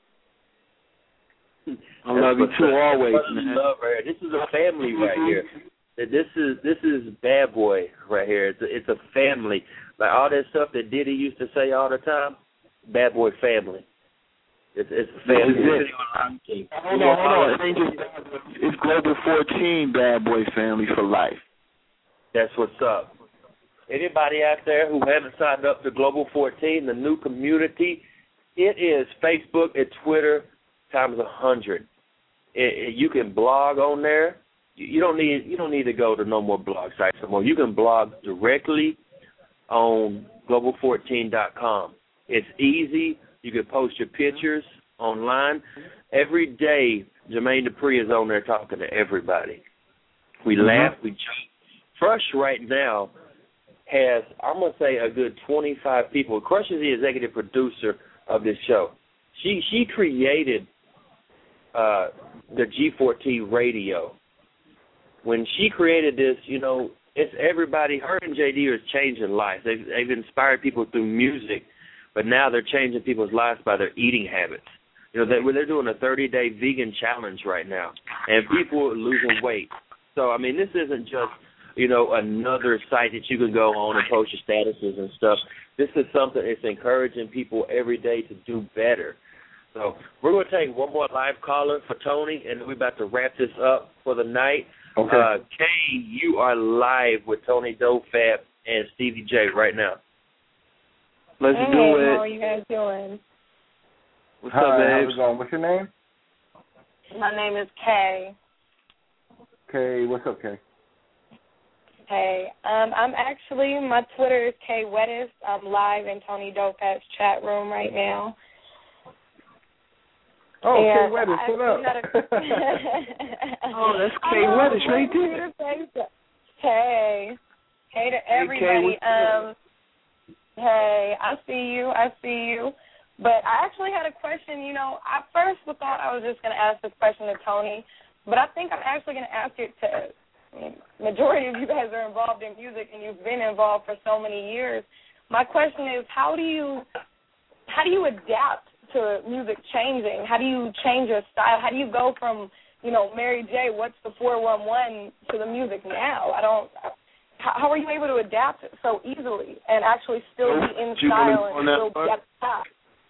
I love you too, always, man. Love right here. This is a family right here. This is this is Bad Boy right here. It's a, it's a family. Like all that stuff that Diddy used to say all the time. Bad Boy family. It's it's a family. It. Hold on, hold on. It ain't just Bad Boy. It's Global fourteen Bad Boy family for life. That's what's up. Anybody out there who haven't signed up to Global fourteen, the new community, it is Facebook and Twitter times a hundred. You can blog on there. You don't need you don't need to go to no more blog sites anymore. You can blog directly on global fourteen dot com. It's easy. You can post your pictures online. Every day, Jermaine Dupri is on there talking to everybody. We mm-hmm. laugh, we joke. Crush right now has, I'm going to say, a good twenty-five people. Crush is the executive producer of this show. She she created uh, the G fourteen radio. When she created this, you know, it's everybody, her and J D are changing lives. They've, they've inspired people through music, but now they're changing people's lives by their eating habits. You know, they, they're doing a thirty-day vegan challenge right now, and people are losing weight. So, I mean, this isn't just, you know, another site that you can go on and post your statuses and stuff. This is something that's encouraging people every day to do better. So we're going to take one more live caller for Tony, and then we're about to wrap this up for the night. Okay. Uh, Kay, you are live with Tony Dofat and Stevie J right now. Let's hey, do it. How are you guys doing? What's Hi, up, babe? how's it going? What's your name? My name is Kay. Kay, what's up, Kay? Hey, um, I'm actually, my Twitter is Kay Wettis. I'm live in Tony Dofat's chat room right now. Oh, and Kay Wettis, what up? Oh, that's Kay Wettis right there. Hey, hey to everybody. Hey, Kay, um, hey, I see you, I see you. But I actually had a question. You know, I first thought I was just going to ask this question to Tony, but I think I'm actually going to ask it to, I mean, majority of you guys are involved in music and you've been involved for so many years. My question is, how do you, how do you adapt to music changing? How do you change your style? How do you go from, you know, Mary J, what's the four one one to the music now? I don't, how, how are you able to adapt so easily and actually still be in style and still be at the top?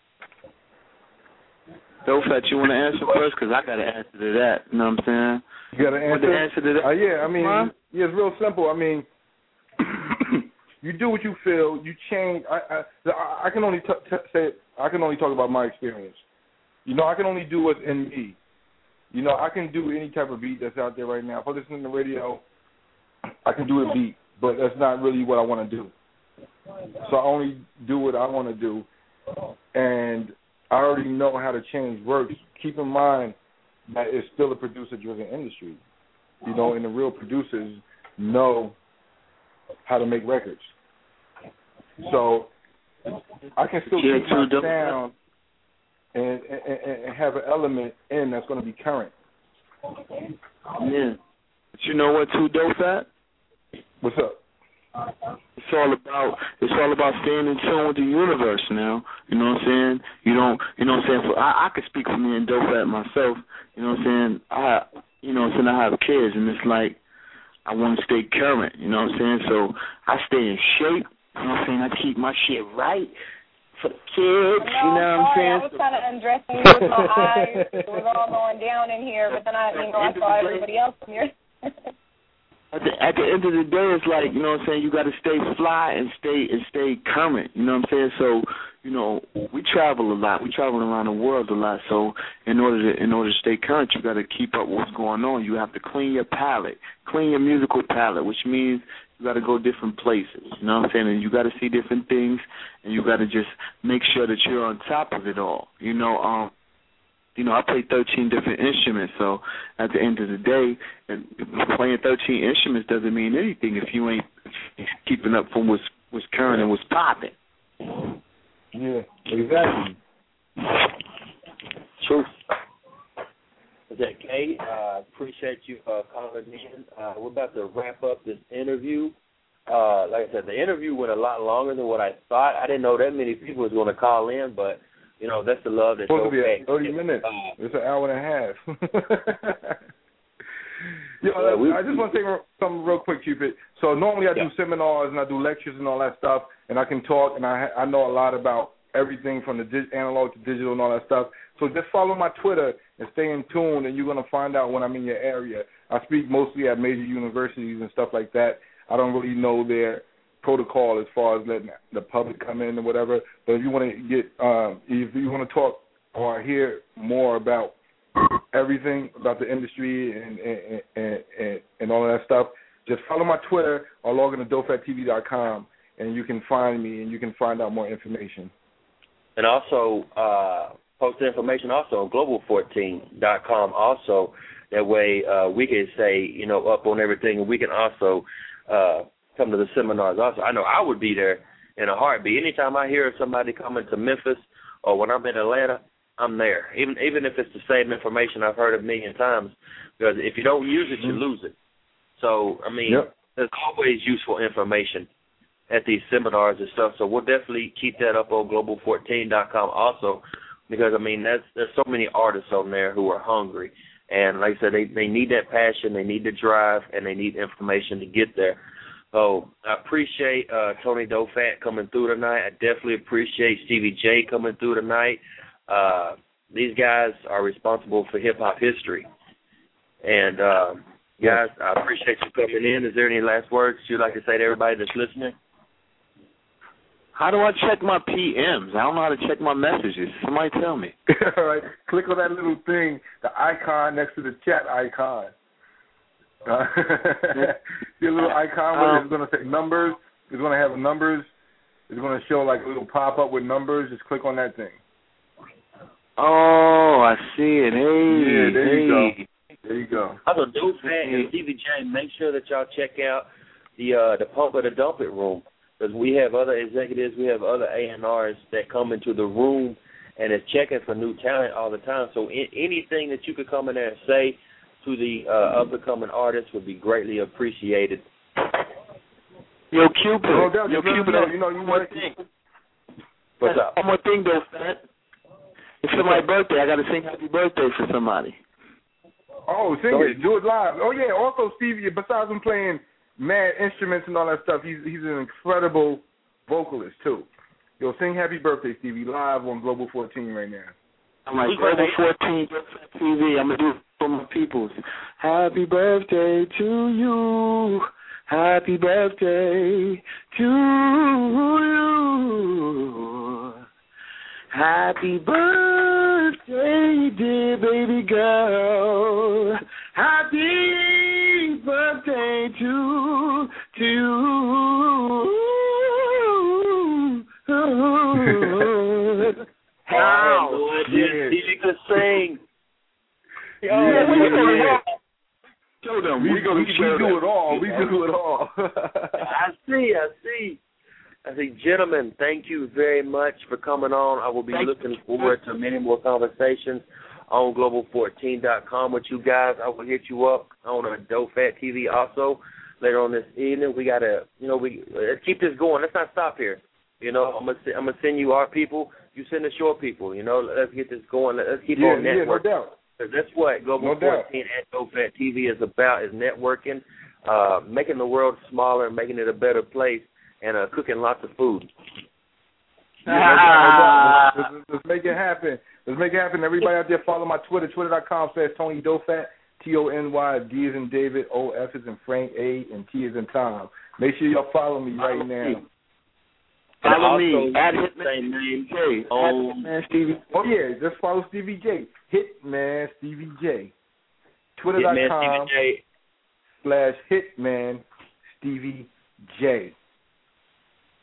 Dofat, you want to answer first? Because I got to answer to that. You know what I'm saying? You got to answer? answer to that? Uh, yeah, I mean, huh? yeah, it's real simple. I mean, you do what you feel. You change. I I, I can only t- t- say I can only talk about my experience. You know, I can only do what's in me. You know, I can do any type of beat that's out there right now. If I listen to the radio, I can do a beat, but that's not really what I want to do. So I only do what I want to do, and I already know how to change works. Keep in mind that it's still a producer-driven industry. You know, and the real producers know how to make records. So I can still keep my sound and, and, and have an element in that's going to be current. Yeah. But you know what, too, Dofat? What's up? It's all about it's all about staying in tune with the universe now. You know what I'm saying? You don't you know what I'm saying? For, I, I could speak for me and Dofat myself. You know what I'm saying? I you know what I'm saying, I have kids and it's like I want to stay current, you know what I'm saying? So I stay in shape, you know what I'm saying? I keep my shit right for the kids, no, you know what I'm saying? I was kind of undressing you with my eyes. It was all going down in here, but then I, you know, I saw everybody else in here. At the, at the end of the day, it's like, you know what I'm saying, you got to stay fly and stay and stay current, you know what I'm saying? So, you know, we travel a lot. We travel around the world a lot. So in order to in order to stay current, you got to keep up with what's going on. You have to clean your palette, clean your musical palette, which means you got to go different places, you know what I'm saying? And you got to see different things, and you got to just make sure that you're on top of it all. You know, um, you know, I play thirteen different instruments. So at the end of the day, and playing thirteen instruments doesn't mean anything if you ain't keeping up from what's what's current and what's popping. Yeah, exactly. True. Is that Kay? I uh, appreciate you uh, calling in. Uh, we're about to wrap up this interview. Uh, like I said, the interview went a lot longer than what I thought. I didn't know that many people was going to call in, but, you know, that's the love that's supposed to be okay. at thirty minutes. Uh, it's an hour and a half. Yo, yeah, we, I just want to say something real quick, Cupid. So normally I do yeah. seminars and I do lectures and all that stuff, and I can talk, and I I know a lot about everything from the dig- analog to digital and all that stuff. So just follow my Twitter and stay in tune, and you're going to find out when I'm in your area. I speak mostly at major universities and stuff like that. I don't really know their protocol as far as letting the public come in or whatever. But if you want to get, um, if you want to talk or hear more about everything about the industry and and, and and and all of that stuff, just follow my Twitter or log into dope fat T V dot com, and you can find me and you can find out more information. And also uh, post the information also on global fourteen dot com also. That way uh, we can say, you know, up on everything, and we can also uh, come to the seminars also. I know I would be there in a heartbeat. Anytime I hear somebody coming to Memphis or when I'm in Atlanta, I'm there, even even if it's the same information I've heard a million times, because if you don't use it, you lose it. So, I mean, yep. there's always useful information at these seminars and stuff, so we'll definitely keep that up on global fourteen dot com also, because, I mean, that's, there's so many artists on there who are hungry, and like I said, they, they need that passion, they need the drive, and they need information to get there. So I appreciate uh, Tony Dofat coming through tonight. I definitely appreciate Stevie J coming through tonight. Uh, these guys are responsible for hip-hop history. And, uh, guys, I appreciate you coming in. Is there any last words you'd like to say to everybody that's listening? How do I check my P Ms? I don't know how to check my messages. Somebody tell me. All right. Click on that little thing, the icon next to the chat icon. Uh, see a little icon where um, it's going to say numbers. It's going to have numbers. It's going to show like a little pop-up with numbers. Just click on that thing. Oh, I see it. Hey, yeah, there hey. you go. There you go. Also, Dofat and Stevie J, make sure that y'all check out the uh, the Pump It or Dump It room, because we have other executives, we have other A and Rs that come into the room and is checking for new talent all the time. So in, anything that you could come in there and say to the uh, up-and-coming artists would be greatly appreciated. Yo, Cupid. No doubt, Yo, Cupid. You know, you want thing. What's up? One more thing, Dofat. It's for my birthday. I got to sing happy birthday for somebody. Oh, sing Go it. Ahead. Do it live. Oh, yeah. Also, Stevie, besides him playing mad instruments and all that stuff, he's he's an incredible vocalist, too. Yo, sing happy birthday, Stevie, live on Global fourteen right now. I'm like, Global fourteen, T V. I'm going to do it for my peoples. Happy birthday to you. Happy birthday to you. Happy birthday, dear baby girl. Happy birthday to to you. Wow, yeah. He could sing. Yeah, we do it all. Show them. We, we, we, we do it all. We do it all. I see. I see. I say, gentlemen, thank you very much for coming on. I will be thank looking forward to many more conversations on global fourteen dot com with you guys. I will hit you up on a Dofat T V also later on this evening. We gotta, you know, we let's keep this going. Let's not stop here. You know, I'm gonna I'm gonna send you our people. You send us your people. You know, let's get this going. Let's keep yeah, on networking. Yeah, no doubt. Because that's what Global no fourteen and Dofat T V is about: is networking, uh, making the world smaller, making it a better place. And uh, cooking lots of food. Yeah, ah. let's, let's, let's make it happen. Let's make it happen. Everybody out there, follow my Twitter, twitter dot com slash Tony Dofat, T O N Y, D as in David, O, F as in Frank, A, and T as in Tom. Make sure y'all follow me right now. Follow me. At Hitman name. J. Oh. Hitman Stevie. Oh, yeah, just follow Stevie J. Hitman Stevie J. twitter dot com slash Hitman Stevie J.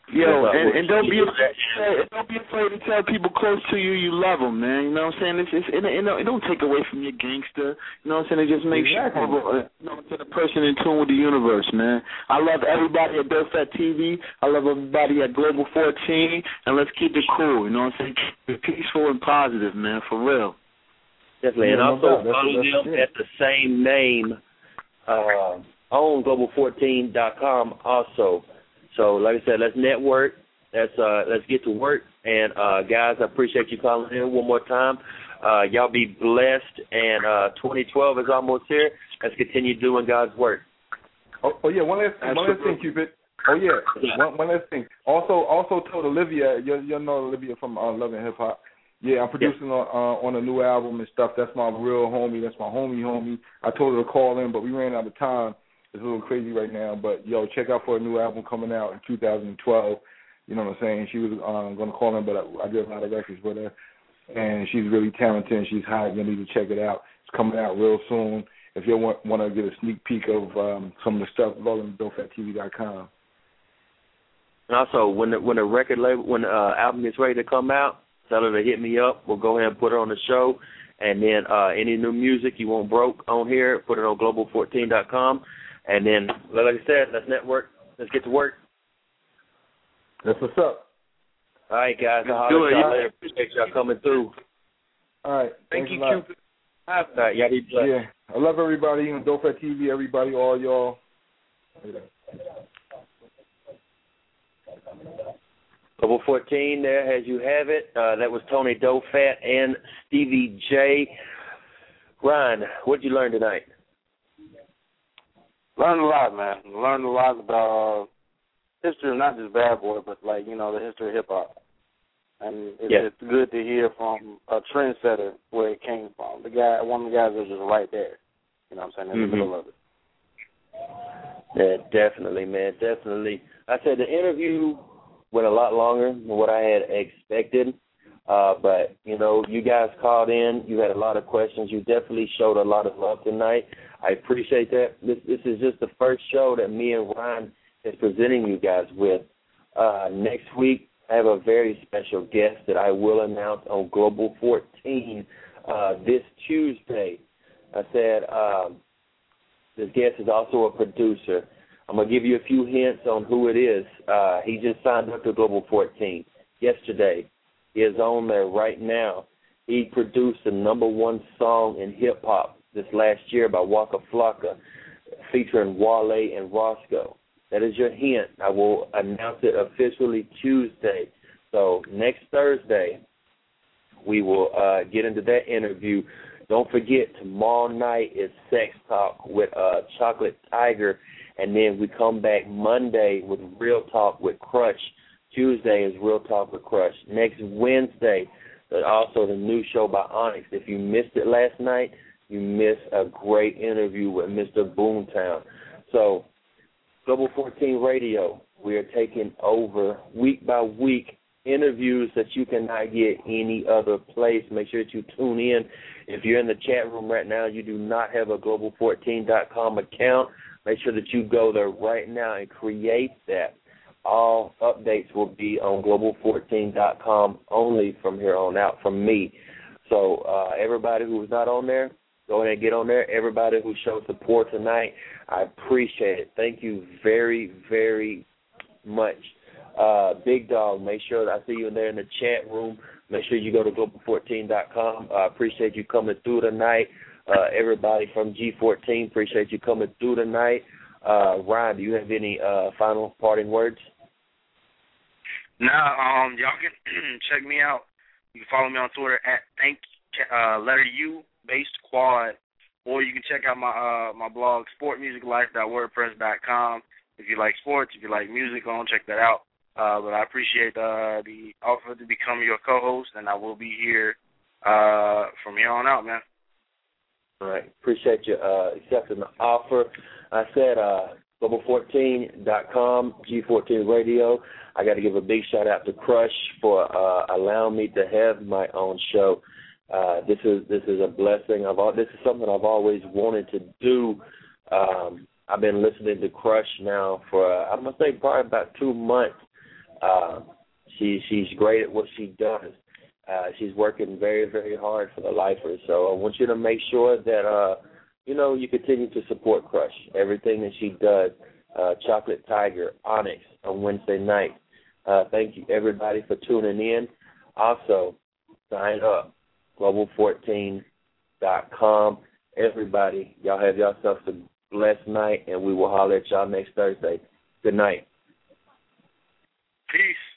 Yo, and, and don't be afraid, don't be afraid to tell people close to you you love them, man. You know what I'm saying? It's, it's, it, it, it don't take away from your gangster. You know what I'm saying? It just makes exactly. you, you know, to the person in tune with the universe, man. I love everybody at Dofat T V. I love everybody at Global fourteen, and let's keep it cool. You know what I'm saying? Keep it peaceful and positive, man, for real. Definitely, and yeah, also no follow them at the same name uh, on global fourteen dot com also. So, like I said, let's network. Let's uh, let's get to work. And uh, guys, I appreciate you calling in one more time. Uh, y'all be blessed. And uh, twenty twelve is almost here. Let's continue doing God's work. Oh, oh yeah, one last thing, one last thing, Cupid. Oh yeah, one, one last thing. Also, also told Olivia, you you know Olivia from uh, Love and Hip Hop. Yeah, I'm producing yeah. on uh, on a new album and stuff. That's my real homie. That's my homie homie. I told her to call in, but we ran out of time. It's a little crazy right now, but, yo, check out for a new album coming out in two thousand twelve. You know what I'm saying? She was um, going to call in, but I, I did a lot of records with her, and she's really talented, and she's hot. You need to check it out. It's coming out real soon. If you want, want to get a sneak peek of um, some of the stuff, go to Dofat T V dot com. And also, when the, when the record label, when the uh, album is ready to come out, tell her to hit me up. We'll go ahead and put her on the show. And then uh, any new music you want broke on here, put it on global fourteen dot com. And then, like I said, let's network. Let's get to work. That's what's up. All right, guys. I'll holler at y'all later. Appreciate y'all coming through. All right. Thank you, Cupid. All right, y'all be blessed. Yeah. I love everybody on Dofat T V, everybody, all y'all. Global fourteen there, as you have it. Uh, that was Tony Dofat and Stevie J. Ryan, what did you learn tonight? Learned a lot, man. Learned a lot about uh, history of not just Bad Boy, but, like, you know, the history of hip-hop. And it's, yeah. it's good to hear from a trendsetter where it came from. The guy, one of the guys was just right there. You know what I'm saying? In mm-hmm. the middle of it. Yeah, definitely, man. Definitely. I said the interview went a lot longer than what I had expected. Uh, but, you know, you guys called in. You had a lot of questions. You definitely showed a lot of love tonight. I appreciate that. This this is just the first show that me and Ryan is presenting you guys with. Uh, next week, I have a very special guest that I will announce on Global fourteen uh, this Tuesday. I said um, this guest is also a producer. I'm going to give you a few hints on who it is. Uh, he just signed up to Global fourteen yesterday. He is on there right now. He produced the number one song in hip-hop this last year by Waka Flocka, featuring Wale and Roscoe. That is your hint. I will announce it officially Tuesday. So next Thursday, we will uh, get into that interview. Don't forget, tomorrow night is Sex Talk with uh, Chocolate Tiger, and then we come back Monday with Real Talk with Crush. Tuesday is Real Talk with Crush. Next Wednesday, also the new show by Onyx. If you missed it last night, you missed a great interview with Mister Boomtown. So, Global fourteen Radio, we are taking over week by week interviews that you cannot get any other place. Make sure that you tune in. If you're in the chat room right now, you do not have a global fourteen dot com account, make sure that you go there right now and create that. All updates will be on global fourteen dot com only from here on out from me. So uh, everybody who's not on there, go ahead and get on there. Everybody who showed support tonight, I appreciate it. Thank you very, very much. Uh, Big Dog, make sure that I see you in there in the chat room. Make sure you go to global fourteen dot com. I uh, appreciate you coming through tonight. Uh, everybody from G fourteen, appreciate you coming through tonight. Uh, Ryan, do you have any uh, final parting words? No, um, y'all can check me out. You can follow me on Twitter at thank uh, letter U based quad, or you can check out my uh, my blog sport music life dot wordpress dot com. If you like sports, if you like music, go on check that out. Uh, but I appreciate uh, the offer to become your co-host, and I will be here uh, from here on out, man. All right, appreciate you uh, accepting the offer. I said uh, global fourteen dot com, G fourteen Radio. I got to give a big shout out to Crush for uh, allowing me to have my own show. Uh, this is this is a blessing. I've all, this is something I've always wanted to do. Um, I've been listening to Crush now for uh, I'm gonna say probably about two months. Uh, she she's great at what she does. Uh, she's working very, very hard for the Lifers. So I want you to make sure that, uh, you know, you continue to support Crush. Everything that she does, uh, Chocolate Tiger, Onyx on Wednesday night. Uh, thank you, everybody, for tuning in. Also, sign up, global fourteen dot com. Everybody, y'all have yourselves a blessed night, and we will holler at y'all next Thursday. Good night. Peace.